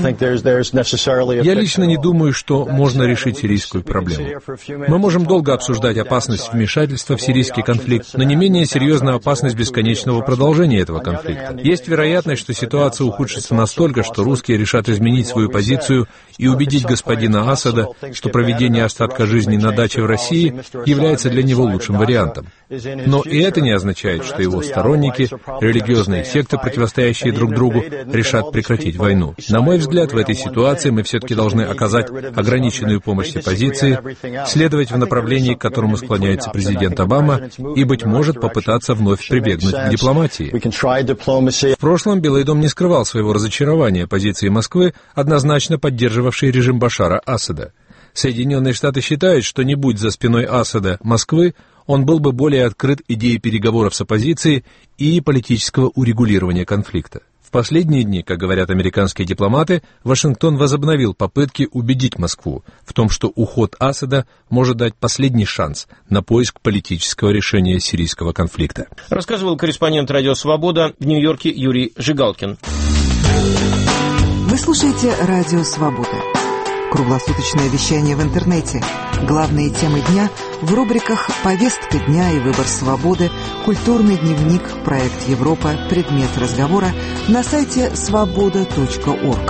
лично не думаю, что можно решить сирийскую проблему. Мы можем долго обсуждать опасность вмешательства в сирийский конфликт, но не менее серьезная опасность бесконечного продолжения этого конфликта. Есть вероятность, что ситуация ухудшится настолько, что русские решат изменить свою позицию и убедить господина Асада, что проведение остатка жизни на даче в России является для него лучшим вариантом. Но и это не означает, что его сторонники, религиозные секты, противостоящие друг другу, решат прекратить войну. На мой взгляд, в этой ситуации мы все-таки должны оказать ограниченную помощь оппозиции, следовать в направлении, к которому склоняется президент Обама, и, быть может, попытаться вновь прибегнуть к дипломатии. В прошлом Белый дом не скрывал своего разочарования позиции Москвы, однозначно поддерживавшей режим Башара Асада. Соединенные Штаты считают, что не будь за спиной Асада Москвы, он был бы более открыт идее переговоров с оппозицией и политического урегулирования конфликта. В последние дни, как говорят американские дипломаты, Вашингтон возобновил попытки убедить Москву в том, что уход Асада может дать последний шанс на поиск политического решения сирийского конфликта. Рассказывал корреспондент «Радио Свобода» в Нью-Йорке Юрий Жигалкин. Вы слушаете «Радио Свобода». Круглосуточное вещание в интернете. Главные темы дня в рубриках «Повестка дня» и «Выбор свободы», «Культурный дневник», «Проект Европа», «Предмет разговора» на сайте svoboda.org.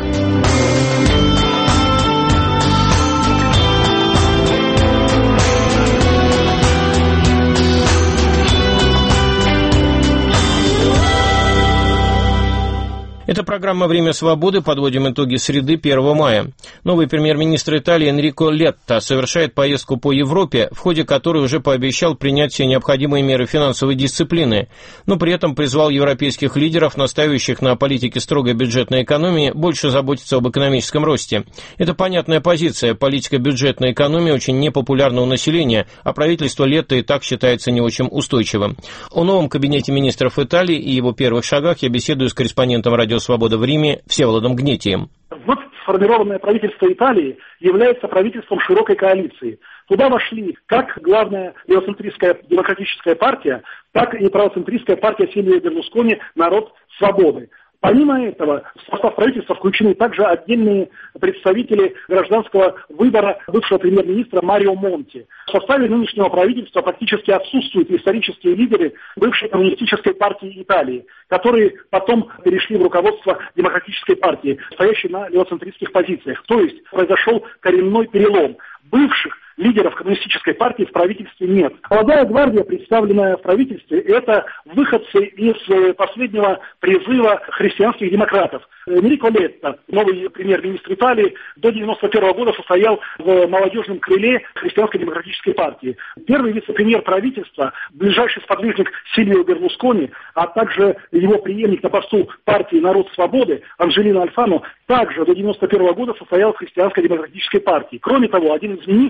Это программа «Время свободы». Подводим итоги среды 1 мая. Новый премьер-министр Италии Энрико Летта совершает поездку по Европе, в ходе которой уже пообещал принять все необходимые меры финансовой дисциплины, но при этом призвал европейских лидеров, настаивающих на политике строгой бюджетной экономии, больше заботиться об экономическом росте. Это понятная позиция. Политика бюджетной экономии очень непопулярна у населения, а правительство Летта и так считается не очень устойчивым. О новом кабинете министров Италии и его первых шагах я беседую с корреспондентом «Радио Свобода» в Риме Всеволодом Гнетием. Вот сформированное правительство Италии является правительством широкой коалиции. Туда вошли как главная левоцентристская демократическая партия, так и правоцентристская партия Сильвио Берлускони «Народ свободы». Помимо этого, в состав правительства включены также отдельные представители гражданского выбора бывшего премьер-министра Марио Монти. В составе нынешнего правительства практически отсутствуют исторические лидеры бывшей коммунистической партии Италии, которые потом перешли в руководство демократической партии, стоящей на левоцентристских позициях. То есть произошел коренной перелом. Бывших лидеров коммунистической партии в правительстве нет. Молодая гвардия, представленная в правительстве, это выходцы из последнего призыва христианских демократов. Энрико Летта, новый премьер-министр Италии, до 1991 года состоял в молодежном крыле христианской демократической партии. Первый вице-премьер правительства, ближайший сподвижник Сильвио Берлускони, а также его преемник на посту партии «Народ свободы» Анджелино Альфано, также до 1991 года состоял в христианской демократической партии. Кроме того, один из министров,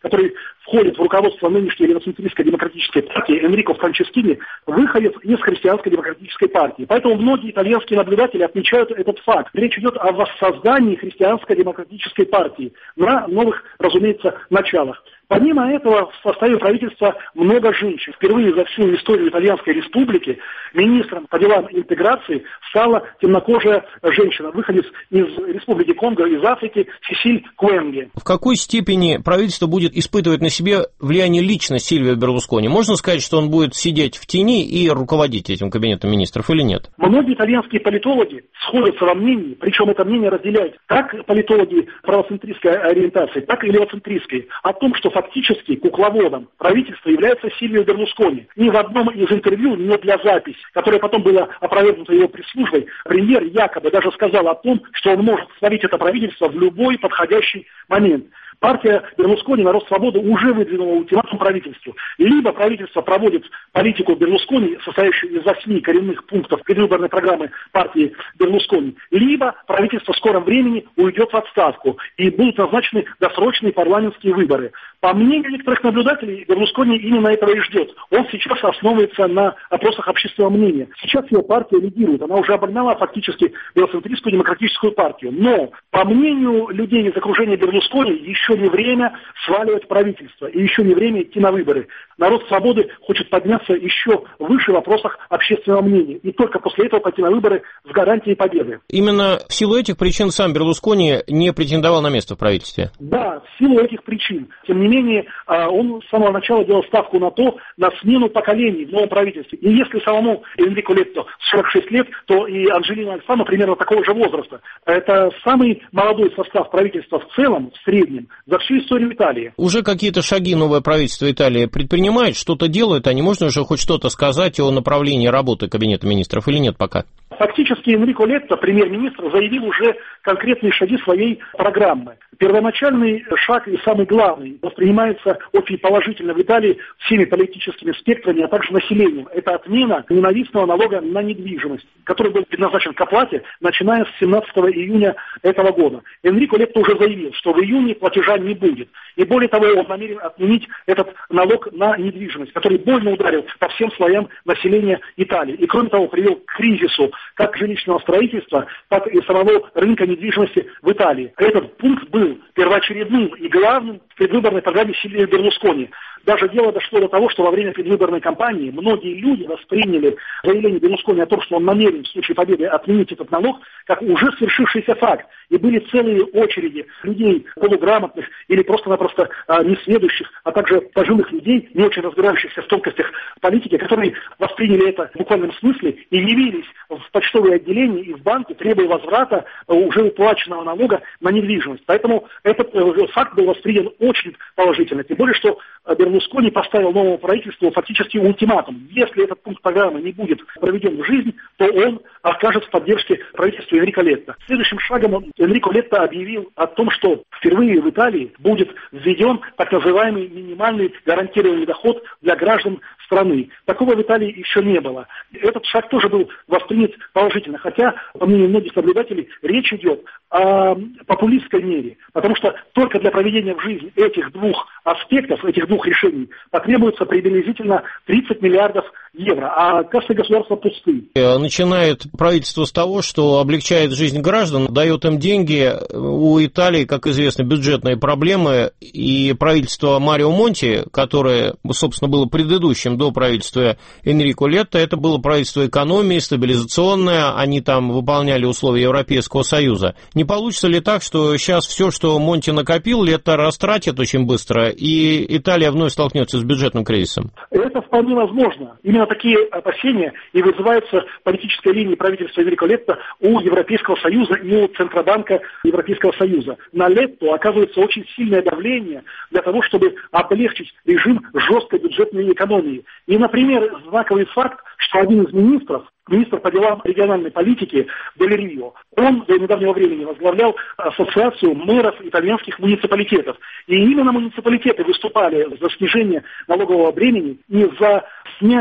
который входит в руководство нынешней левоцентристской демократической партии, Энрико Франческини, выходец из христианской демократической партии. Поэтому многие итальянские наблюдатели отмечают этот факт. Речь идет о воссоздании христианской демократической партии на новых, разумеется, началах. Помимо этого, в составе правительства много женщин. Впервые за всю историю Итальянской Республики министром по делам интеграции стала темнокожая женщина, выходец из Республики Конго, из Африки, Сесиль Куэнге. В какой степени правительство будет испытывать на себе влияние лично Сильвио Берлускони? Можно сказать, что он будет сидеть в тени и руководить этим кабинетом министров или нет? Многие итальянские политологи сходятся во мнении, причем это мнение разделяют как политологи правоцентристской ориентации, так и левоцентристской, о том, что фактически кукловодом правительства является Сильвио Берлускони. Ни в одном из интервью, не для записи, которое потом было опровергнуто его пресс-службой, премьер якобы даже сказал о том, что он может свалить это правительство в любой подходящий момент. Партия Берлускони «Народ свободы» уже выдвинула ультиматум правительству. Либо правительство проводит политику Берлускони, состоящую из 8 коренных пунктов предвыборной программы партии Берлускони, либо правительство в скором времени уйдет в отставку и будут назначены досрочные парламентские выборы. По мнению некоторых наблюдателей, Берлускони именно этого и ждет. Он сейчас основывается на опросах общественного мнения. Сейчас его партия лидирует. Она уже обогнала фактически левоцентристскую демократическую партию. Но, по мнению людей из окружения Берлускони, еще не время сваливать правительство и еще не время идти на выборы. Народ свободы хочет подняться еще выше в вопросах общественного мнения. И только после этого пойти на выборы с гарантией победы. Именно в силу этих причин сам Берлускони не претендовал на место в правительстве? Да, в силу этих причин. Тем не менее, он с самого начала делал ставку на смену поколений в новом правительстве. И если самому Энрико Летто 46 лет, то и Анджелина Альфано примерно такого же возраста. Это самый молодой состав правительства в целом, в среднем, за всю историю Италии. Уже какие-то шаги новое правительство Италии предпринимает, что-то делает, а не можно уже хоть что-то сказать о направлении работы Кабинета министров или нет пока? Фактически Энрико Летто, премьер-министр, заявил уже конкретные шаги своей программы. Первоначальный шаг и самый главный воспринимается очень положительно в Италии всеми политическими спектрами, а также населением. Это отмена ненавистного налога на недвижимость, который был предназначен к оплате, начиная с 17 июня этого года. Энрико Летто уже заявил, что в июне платежа не будет. И более того, он намерен отменить этот налог на недвижимость, который больно ударил по всем слоям населения Италии. И кроме того, привел к кризису как жилищного строительства, так и самого рынка недвижимости в Италии. Этот пункт был первоочередным и главным в предвыборной программе Сильвио Берлускони. Даже дело дошло до того, что во время предвыборной кампании многие люди восприняли заявление Берлускони о том, что он намерен в случае победы отменить этот налог, как уже свершившийся факт. И были целые очереди людей полуграмотных или просто-напросто несведущих, а также пожилых людей, не очень разбирающихся в тонкостях политики, которые восприняли это в буквальном смысле и явились в почтовые отделения и в банки, требуя возврата уже уплаченного налога на недвижимость. Поэтому этот факт был воспринят очень положительно. Тем более, что Берлускони поставил новому правительству фактически ультиматум. Если этот пункт программы не будет проведен в жизнь, то он окажет в поддержке правительства Энрико Летто. Следующим шагом Энрико Летто объявил о том, что впервые в Италии будет введен так называемый минимальный гарантированный доход для граждан страны. Такого в Италии еще не было. Этот шаг тоже был воспринят положительно, хотя, по мнению многих наблюдателей, речь идет о популистской мере, потому что только для проведения в жизнь этих двух аспектов, этих двух решений потребуется приблизительно 30 миллиардов евро, а кассы государства пусты. Начинает правительство с того, что облегчает жизнь граждан, дает им деньги. У Италии, как известно, бюджетные проблемы, и правительство Марио Монти, которое, собственно, было предыдущим до правительства Энрико Летто, это было правительство экономии, стабилизационное, они там выполняли условия Европейского Союза. Не получится ли так, что сейчас все, что Монти накопил, Летто растратит очень быстро, и Италия вновь столкнется с бюджетным кризисом? Это вполне возможно. Именно такие опасения и вызываются политической линией правительства Энрико Летто у Европейского Союза и у Центробанка Европейского Союза. На Летто оказывается очень сильное давление для того, чтобы облегчить режим жесткой бюджетной экономии. И, например, знаковый факт, что один из министр по делам региональной политики Дель Рио, он до недавнего времени возглавлял ассоциацию мэров итальянских муниципалитетов. И именно муниципалитеты выступали за снижение налогового бремени и за снятие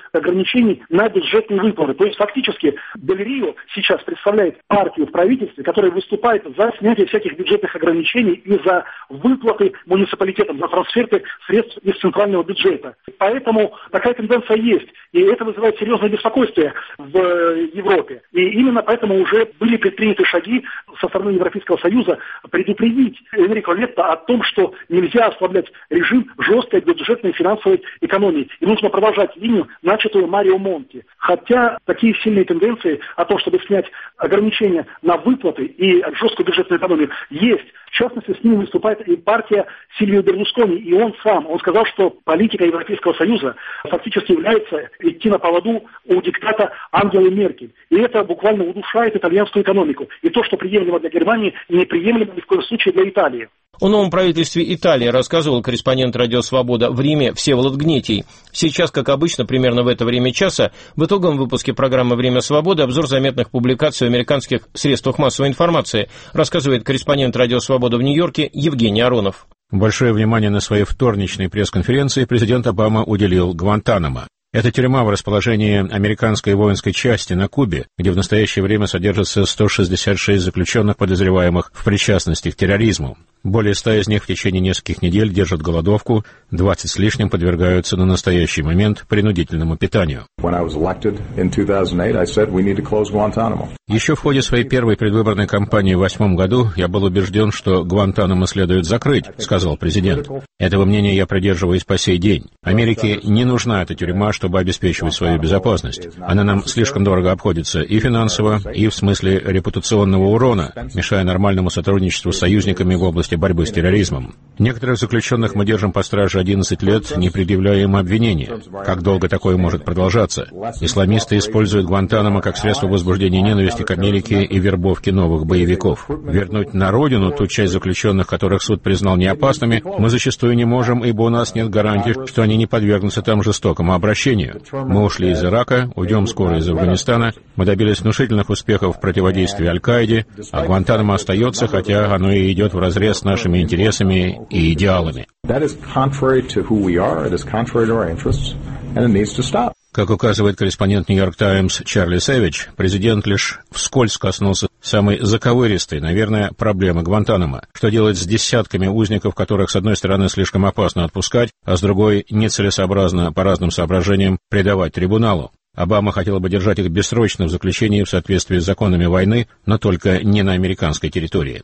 ограничений на бюджетные выплаты. То есть фактически Дель Рио сейчас представляет партию в правительстве, которая выступает за снятие всяких бюджетных ограничений и за выплаты муниципалитетам, за трансферты средств из центрального бюджета. Поэтому такая тенденция есть. И это вызывает серьезное беспокойство в Европе. И именно поэтому уже были предприняты шаги со стороны Европейского Союза предупредить Энрико Летто о том, что нельзя ослаблять режим жесткой бюджетной и финансовой экономии. И нужно продолжать линию, начатую Марио Монти. Хотя такие сильные тенденции о том, чтобы снять ограничения на выплаты и жесткую бюджетную экономию, есть. В частности, с ним выступает и партия Сильвио Берлускони, и он сам. Он сказал, что политика Европейского Союза фактически является идти на поводу у диктата Ангелы Меркель. И это буквально удушает итальянскую экономику. И то, что приемлемо для Германии, неприемлемо ни в коем случае для Италии. О новом правительстве Италии рассказывал корреспондент «Радио Свобода» в Риме Всеволод Гнетий. Сейчас, как обычно, примерно в это время часа, в итоговом выпуске программы «Время свободы» обзор заметных публикаций в американских средствах массовой информации, рассказывает корреспондент «Радио Свобода» в Нью-Йорке Евгений Аронов. Большое внимание на своей вторничной пресс-конференции президент Обама уделил Гуантанамо. Это тюрьма в расположении американской воинской части на Кубе, где в настоящее время содержится 166 заключенных, подозреваемых в причастности к терроризму. Более 100 из них в течение нескольких недель держат голодовку, 20 с лишним подвергаются на настоящий момент принудительному питанию. Еще в ходе своей первой предвыборной кампании в 2008 году я был убежден, что Гуантанамо следует закрыть, сказал президент. Этого мнения я придерживаюсь по сей день. Америке не нужна эта тюрьма, чтобы обеспечивать свою безопасность. Она нам слишком дорого обходится и финансово, и в смысле репутационного урона, мешая нормальному сотрудничеству с союзниками в области борьбы с терроризмом. Некоторых заключенных мы держим по страже 11 лет, не предъявляя им обвинения. Как долго такое может продолжаться? Исламисты используют Гуантанамо как средство возбуждения ненависти к Америке и вербовки новых боевиков. Вернуть на родину ту часть заключенных, которых суд признал неопасными, мы зачастую не можем, ибо у нас нет гарантий, что они не подвергнутся там жестокому обращению. Мы ушли из Ирака, уйдем скоро из Афганистана, мы добились внушительных успехов в противодействии Аль-Каиде, а Гуантанамо остается, хотя оно и идет вразрез с нашими интересами и идеалами. Как указывает корреспондент «Нью-Йорк Таймс» Чарли Сэвидж, президент лишь вскользь коснулся самой заковыристой, наверное, проблемы Гуантанамо. Что делать с десятками узников, которых, с одной стороны, слишком опасно отпускать, а с другой, нецелесообразно по разным соображениям предавать трибуналу? Обама хотел бы держать их бессрочно в заключении в соответствии с законами войны, но только не на американской территории.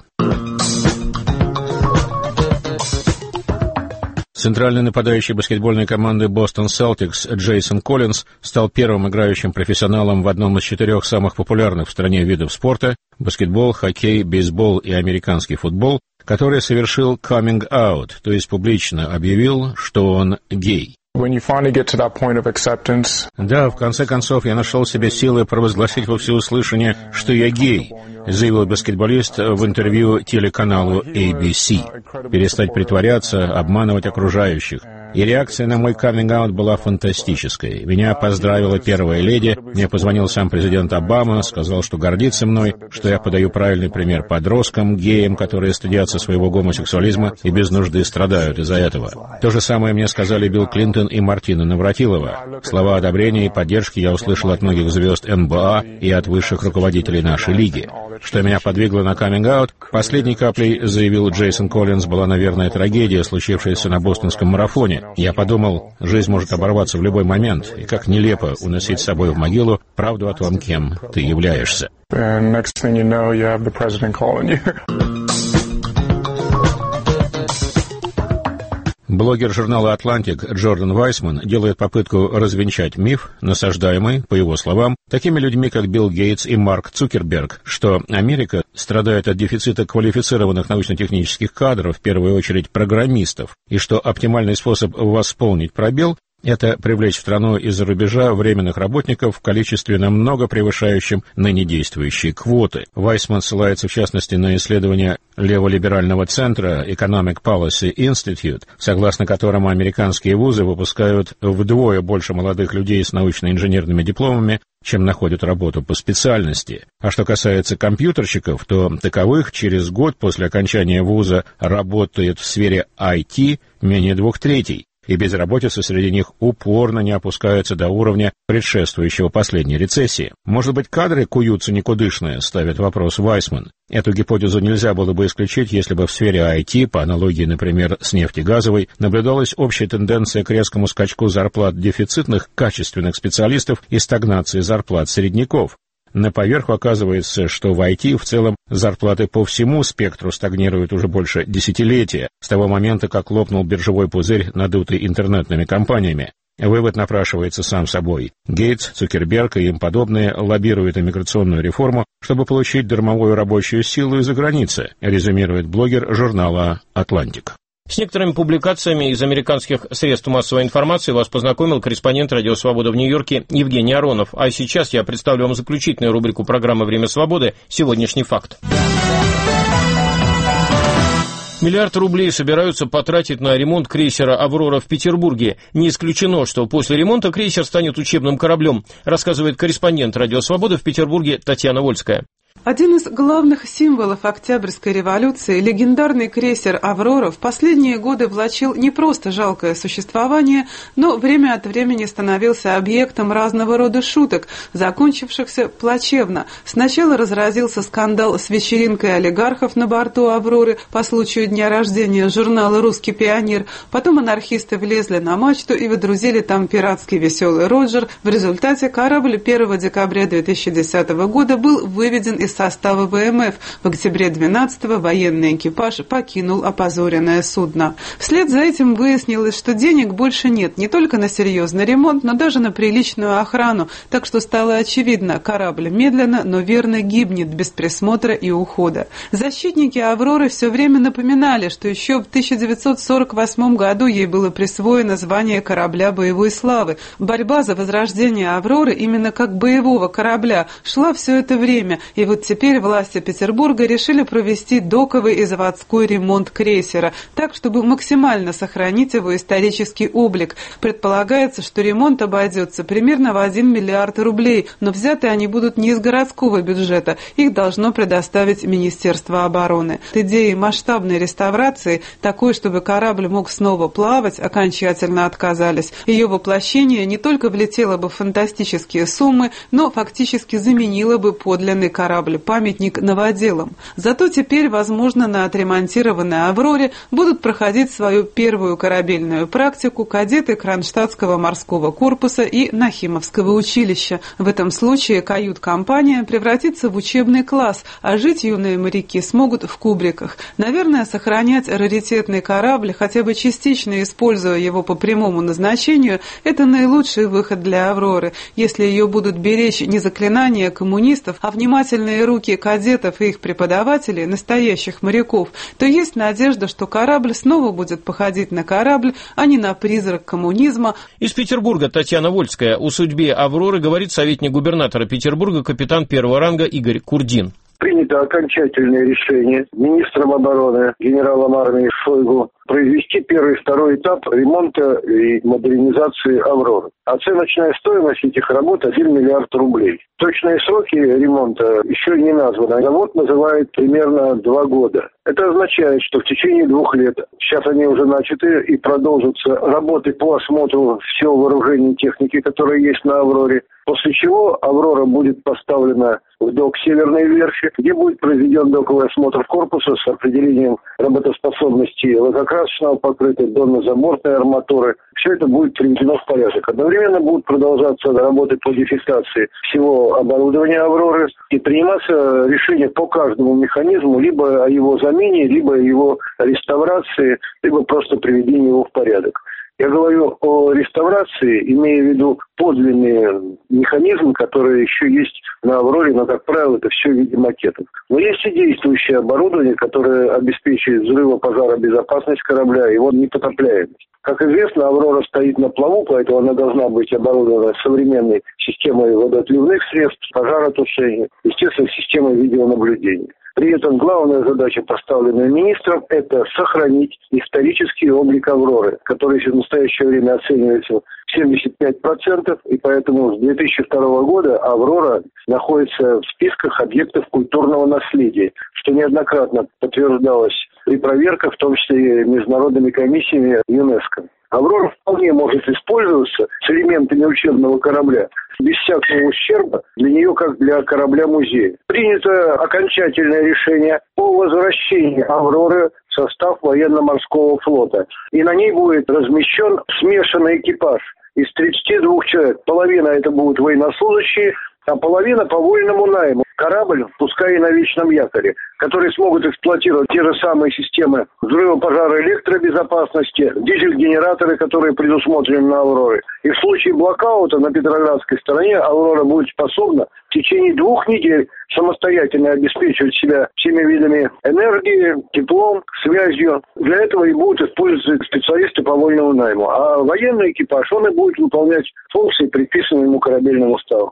Центральный нападающий баскетбольной команды Бостон Селтикс Джейсон Коллинз стал первым играющим профессионалом в одном из 4 самых популярных в стране видов спорта – баскетбол, хоккей, бейсбол и американский футбол, который совершил coming out, то есть публично объявил, что он гей. Да, в конце концов, я нашел в себе силы провозгласить во всеуслышание, что я гей, заявил баскетболист в интервью телеканалу ABC. Перестать притворяться, обманывать окружающих. И реакция на мой каминг-аут была фантастической. Меня поздравила первая леди, мне позвонил сам президент Обама, сказал, что гордится мной, что я подаю правильный пример подросткам, геям, которые стыдятся своего гомосексуализма и без нужды страдают из-за этого. То же самое мне сказали Билл Клинтон и Мартина Навратилова. Слова одобрения и поддержки я услышал от многих звезд НБА и от высших руководителей нашей лиги. Что меня подвигло на каминг-аут, последней каплей, заявил Джейсон Коллинз, была, наверное, трагедия, случившаяся на бостонском марафоне. Я подумал, жизнь может оборваться в любой момент, и как нелепо уносить с собой в могилу правду о том, кем ты являешься. Блогер журнала «Атлантик» Джордан Вайсман делает попытку развенчать миф, насаждаемый, по его словам, такими людьми, как Билл Гейтс и Марк Цукерберг, что Америка страдает от дефицита квалифицированных научно-технических кадров, в первую очередь программистов, и что оптимальный способ восполнить пробел — это привлечь в страну из-за рубежа временных работников в количестве намного превышающем ныне действующие квоты. Вайсман ссылается в частности на исследования леволиберального центра Economic Policy Institute, согласно которому американские вузы выпускают вдвое больше молодых людей с научно-инженерными дипломами, чем находят работу по специальности. А что касается компьютерщиков, то таковых через год после окончания вуза работает в сфере IT менее 2/3. и безработица среди них упорно не опускается до уровня предшествующего последней рецессии. Может быть, кадры куются никудышные, ставит вопрос Вайсман. Эту гипотезу нельзя было бы исключить, если бы в сфере IT, по аналогии, например, с нефтегазовой, наблюдалась общая тенденция к резкому скачку зарплат дефицитных, качественных специалистов и стагнации зарплат средняков. На поверху оказывается, что в IT в целом зарплаты по всему спектру стагнируют уже больше десятилетия, с того момента, как лопнул биржевой пузырь, надутый интернетными компаниями. Вывод напрашивается сам собой. Гейтс, Цукерберг и им подобные лоббируют иммиграционную реформу, чтобы получить дармовую рабочую силу из-за границы, резюмирует блогер журнала «Атлантик». С некоторыми публикациями из американских средств массовой информации вас познакомил корреспондент «Радио Свобода» в Нью-Йорке Евгений Аронов. А сейчас я представлю вам заключительную рубрику программы «Время свободы» «Сегодняшний факт». Миллиард рублей собираются потратить на ремонт крейсера «Аврора» в Петербурге. Не исключено, что после ремонта крейсер станет учебным кораблем, рассказывает корреспондент «Радио Свобода» в Петербурге Татьяна Вольская. Один из главных символов Октябрьской революции, легендарный крейсер «Аврора», в последние годы влачил не просто жалкое существование, но время от времени становился объектом разного рода шуток, закончившихся плачевно. Сначала разразился скандал с вечеринкой олигархов на борту «Авроры» по случаю дня рождения журнала «Русский пионер». Потом анархисты влезли на мачту и водрузили там пиратский «Веселый Роджер». В результате корабль 1 декабря 2010 года был выведен из состава ВМФ. В октябре 12-го военный экипаж покинул опозоренное судно. Вслед за этим выяснилось, что денег больше нет не только на серьезный ремонт, но даже на приличную охрану, так что стало очевидно, корабль медленно, но верно гибнет без присмотра и ухода. Защитники «Авроры» все время напоминали, что еще в 1948 году ей было присвоено звание корабля боевой славы. Борьба за возрождение «Авроры» именно как боевого корабля шла все это время, и вот теперь власти Петербурга решили провести доковый и заводской ремонт крейсера, так, чтобы максимально сохранить его исторический облик. Предполагается, что ремонт обойдется примерно в 1 миллиард рублей, но взяты они будут не из городского бюджета, их должно предоставить Министерство обороны. Идеи масштабной реставрации, такой, чтобы корабль мог снова плавать, окончательно отказались. Ее воплощение не только влетело бы в фантастические суммы, но фактически заменило бы подлинный корабль-памятник новоделам. Зато теперь, возможно, на отремонтированной «Авроре» будут проходить свою первую корабельную практику кадеты Кронштадтского морского корпуса и Нахимовского училища. В этом случае кают-компания превратится в учебный класс, а жить юные моряки смогут в кубриках. Наверное, сохранять раритетный корабль, хотя бы частично используя его по прямому назначению, это наилучший выход для «Авроры». Если ее будут беречь не заклинания коммунистов, а внимательные руки кадетов и их преподавателей, настоящих моряков, то есть надежда, что корабль снова будет походить на корабль, а не на призрак коммунизма. Из Петербурга Татьяна Вольская. О судьбе «Авроры» говорит советник губернатора Петербурга, капитан первого ранга Игорь Курдин. Принято окончательное решение министром обороны, генералом армии Шойгу, произвести первый и второй этап ремонта и модернизации «Авроры». Оценочная стоимость этих работ 1 миллиард рублей. Точные сроки ремонта еще не названы. Завод называет примерно 2 года. Это означает, что в течение 2 лет, сейчас они уже начаты и продолжатся работы по осмотру всего вооружения и техники, которые есть на «Авроре», после чего «Аврора» будет поставлена в док Северной верфи, где будет проведен доковый осмотр корпуса с определением работоспособности лакокрасочного покрытия, донно-забортной арматуры. Все это будет приведено в порядок. Одновременно будут продолжаться работы по дефектации всего оборудования «Авроры» и приниматься решения по каждому механизму, либо о его замене, либо о его реставрации, либо просто приведении его в порядок. Я говорю о реставрации, имея в виду подлинные механизмы, которые еще есть на «Авроре», но, как правило, это все в виде макетов. Но есть и действующее оборудование, которое обеспечивает взрывопожаробезопасность корабля и его непотопляемость. Как известно, «Аврора» стоит на плаву, поэтому она должна быть оборудована современной системой водоотливных средств, пожаротушения, естественно, системой видеонаблюдения. При этом главная задача, поставленная министром, это сохранить исторический облик «Авроры», который в настоящее время оценивается в 75%, и поэтому с 2002 года «Аврора» находится в списках объектов культурного наследия, что неоднократно подтверждалось при проверках, в том числе и международными комиссиями ЮНЕСКО. «Аврора» вполне может использоваться с элементами учебного корабля без всякого ущерба для нее, как для корабля-музея. Принято окончательное решение о возвращении «Авроры» в состав военно-морского флота. И на ней будет размещен смешанный экипаж из 32 человек. Половина это будут военнослужащие, а половина по вольному найму. Корабль, пускай и на вечном якоре, которые смогут эксплуатировать те же самые системы взрыва-пожара, электробезопасности, дизель-генераторы, которые предусмотрены на «Авроре. И в случае блокаута на Петроградской стороне «Аврора» будет способна в течение 2 недель самостоятельно обеспечивать себя всеми видами энергии, теплом, связью. Для этого и будут использоваться специалисты по вольному найму. А военный экипаж, он и будет выполнять функции, предписанные ему корабельным уставом.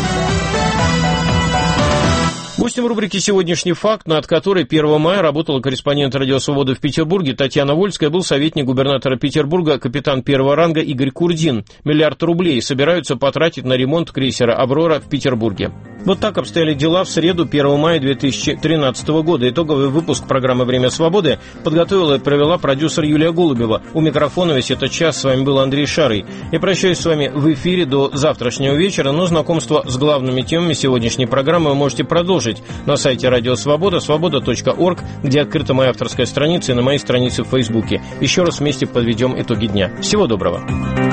Гостем рубрики «Сегодняшний факт», над которой 1 мая работала корреспондент «Радио Свобода» в Петербурге Татьяна Вольская, был советник губернатора Петербурга, капитан первого ранга Игорь Курдин. 1 миллиард рублей собираются потратить на ремонт крейсера «Аврора» в Петербурге. Вот так обстояли дела в среду 1 мая 2013 года. Итоговый выпуск программы «Время свободы» подготовила и провела продюсер Юлия Голубева. У микрофона весь этот час с вами был Андрей Шарый. Я прощаюсь с вами в эфире до завтрашнего вечера, но знакомство с главными темами сегодняшней программы вы можете продолжить на сайте Радио Свобода, свобода.орг, где открыта моя авторская страница, и на моей странице в Фейсбуке. Еще раз вместе подведем итоги дня. Всего доброго.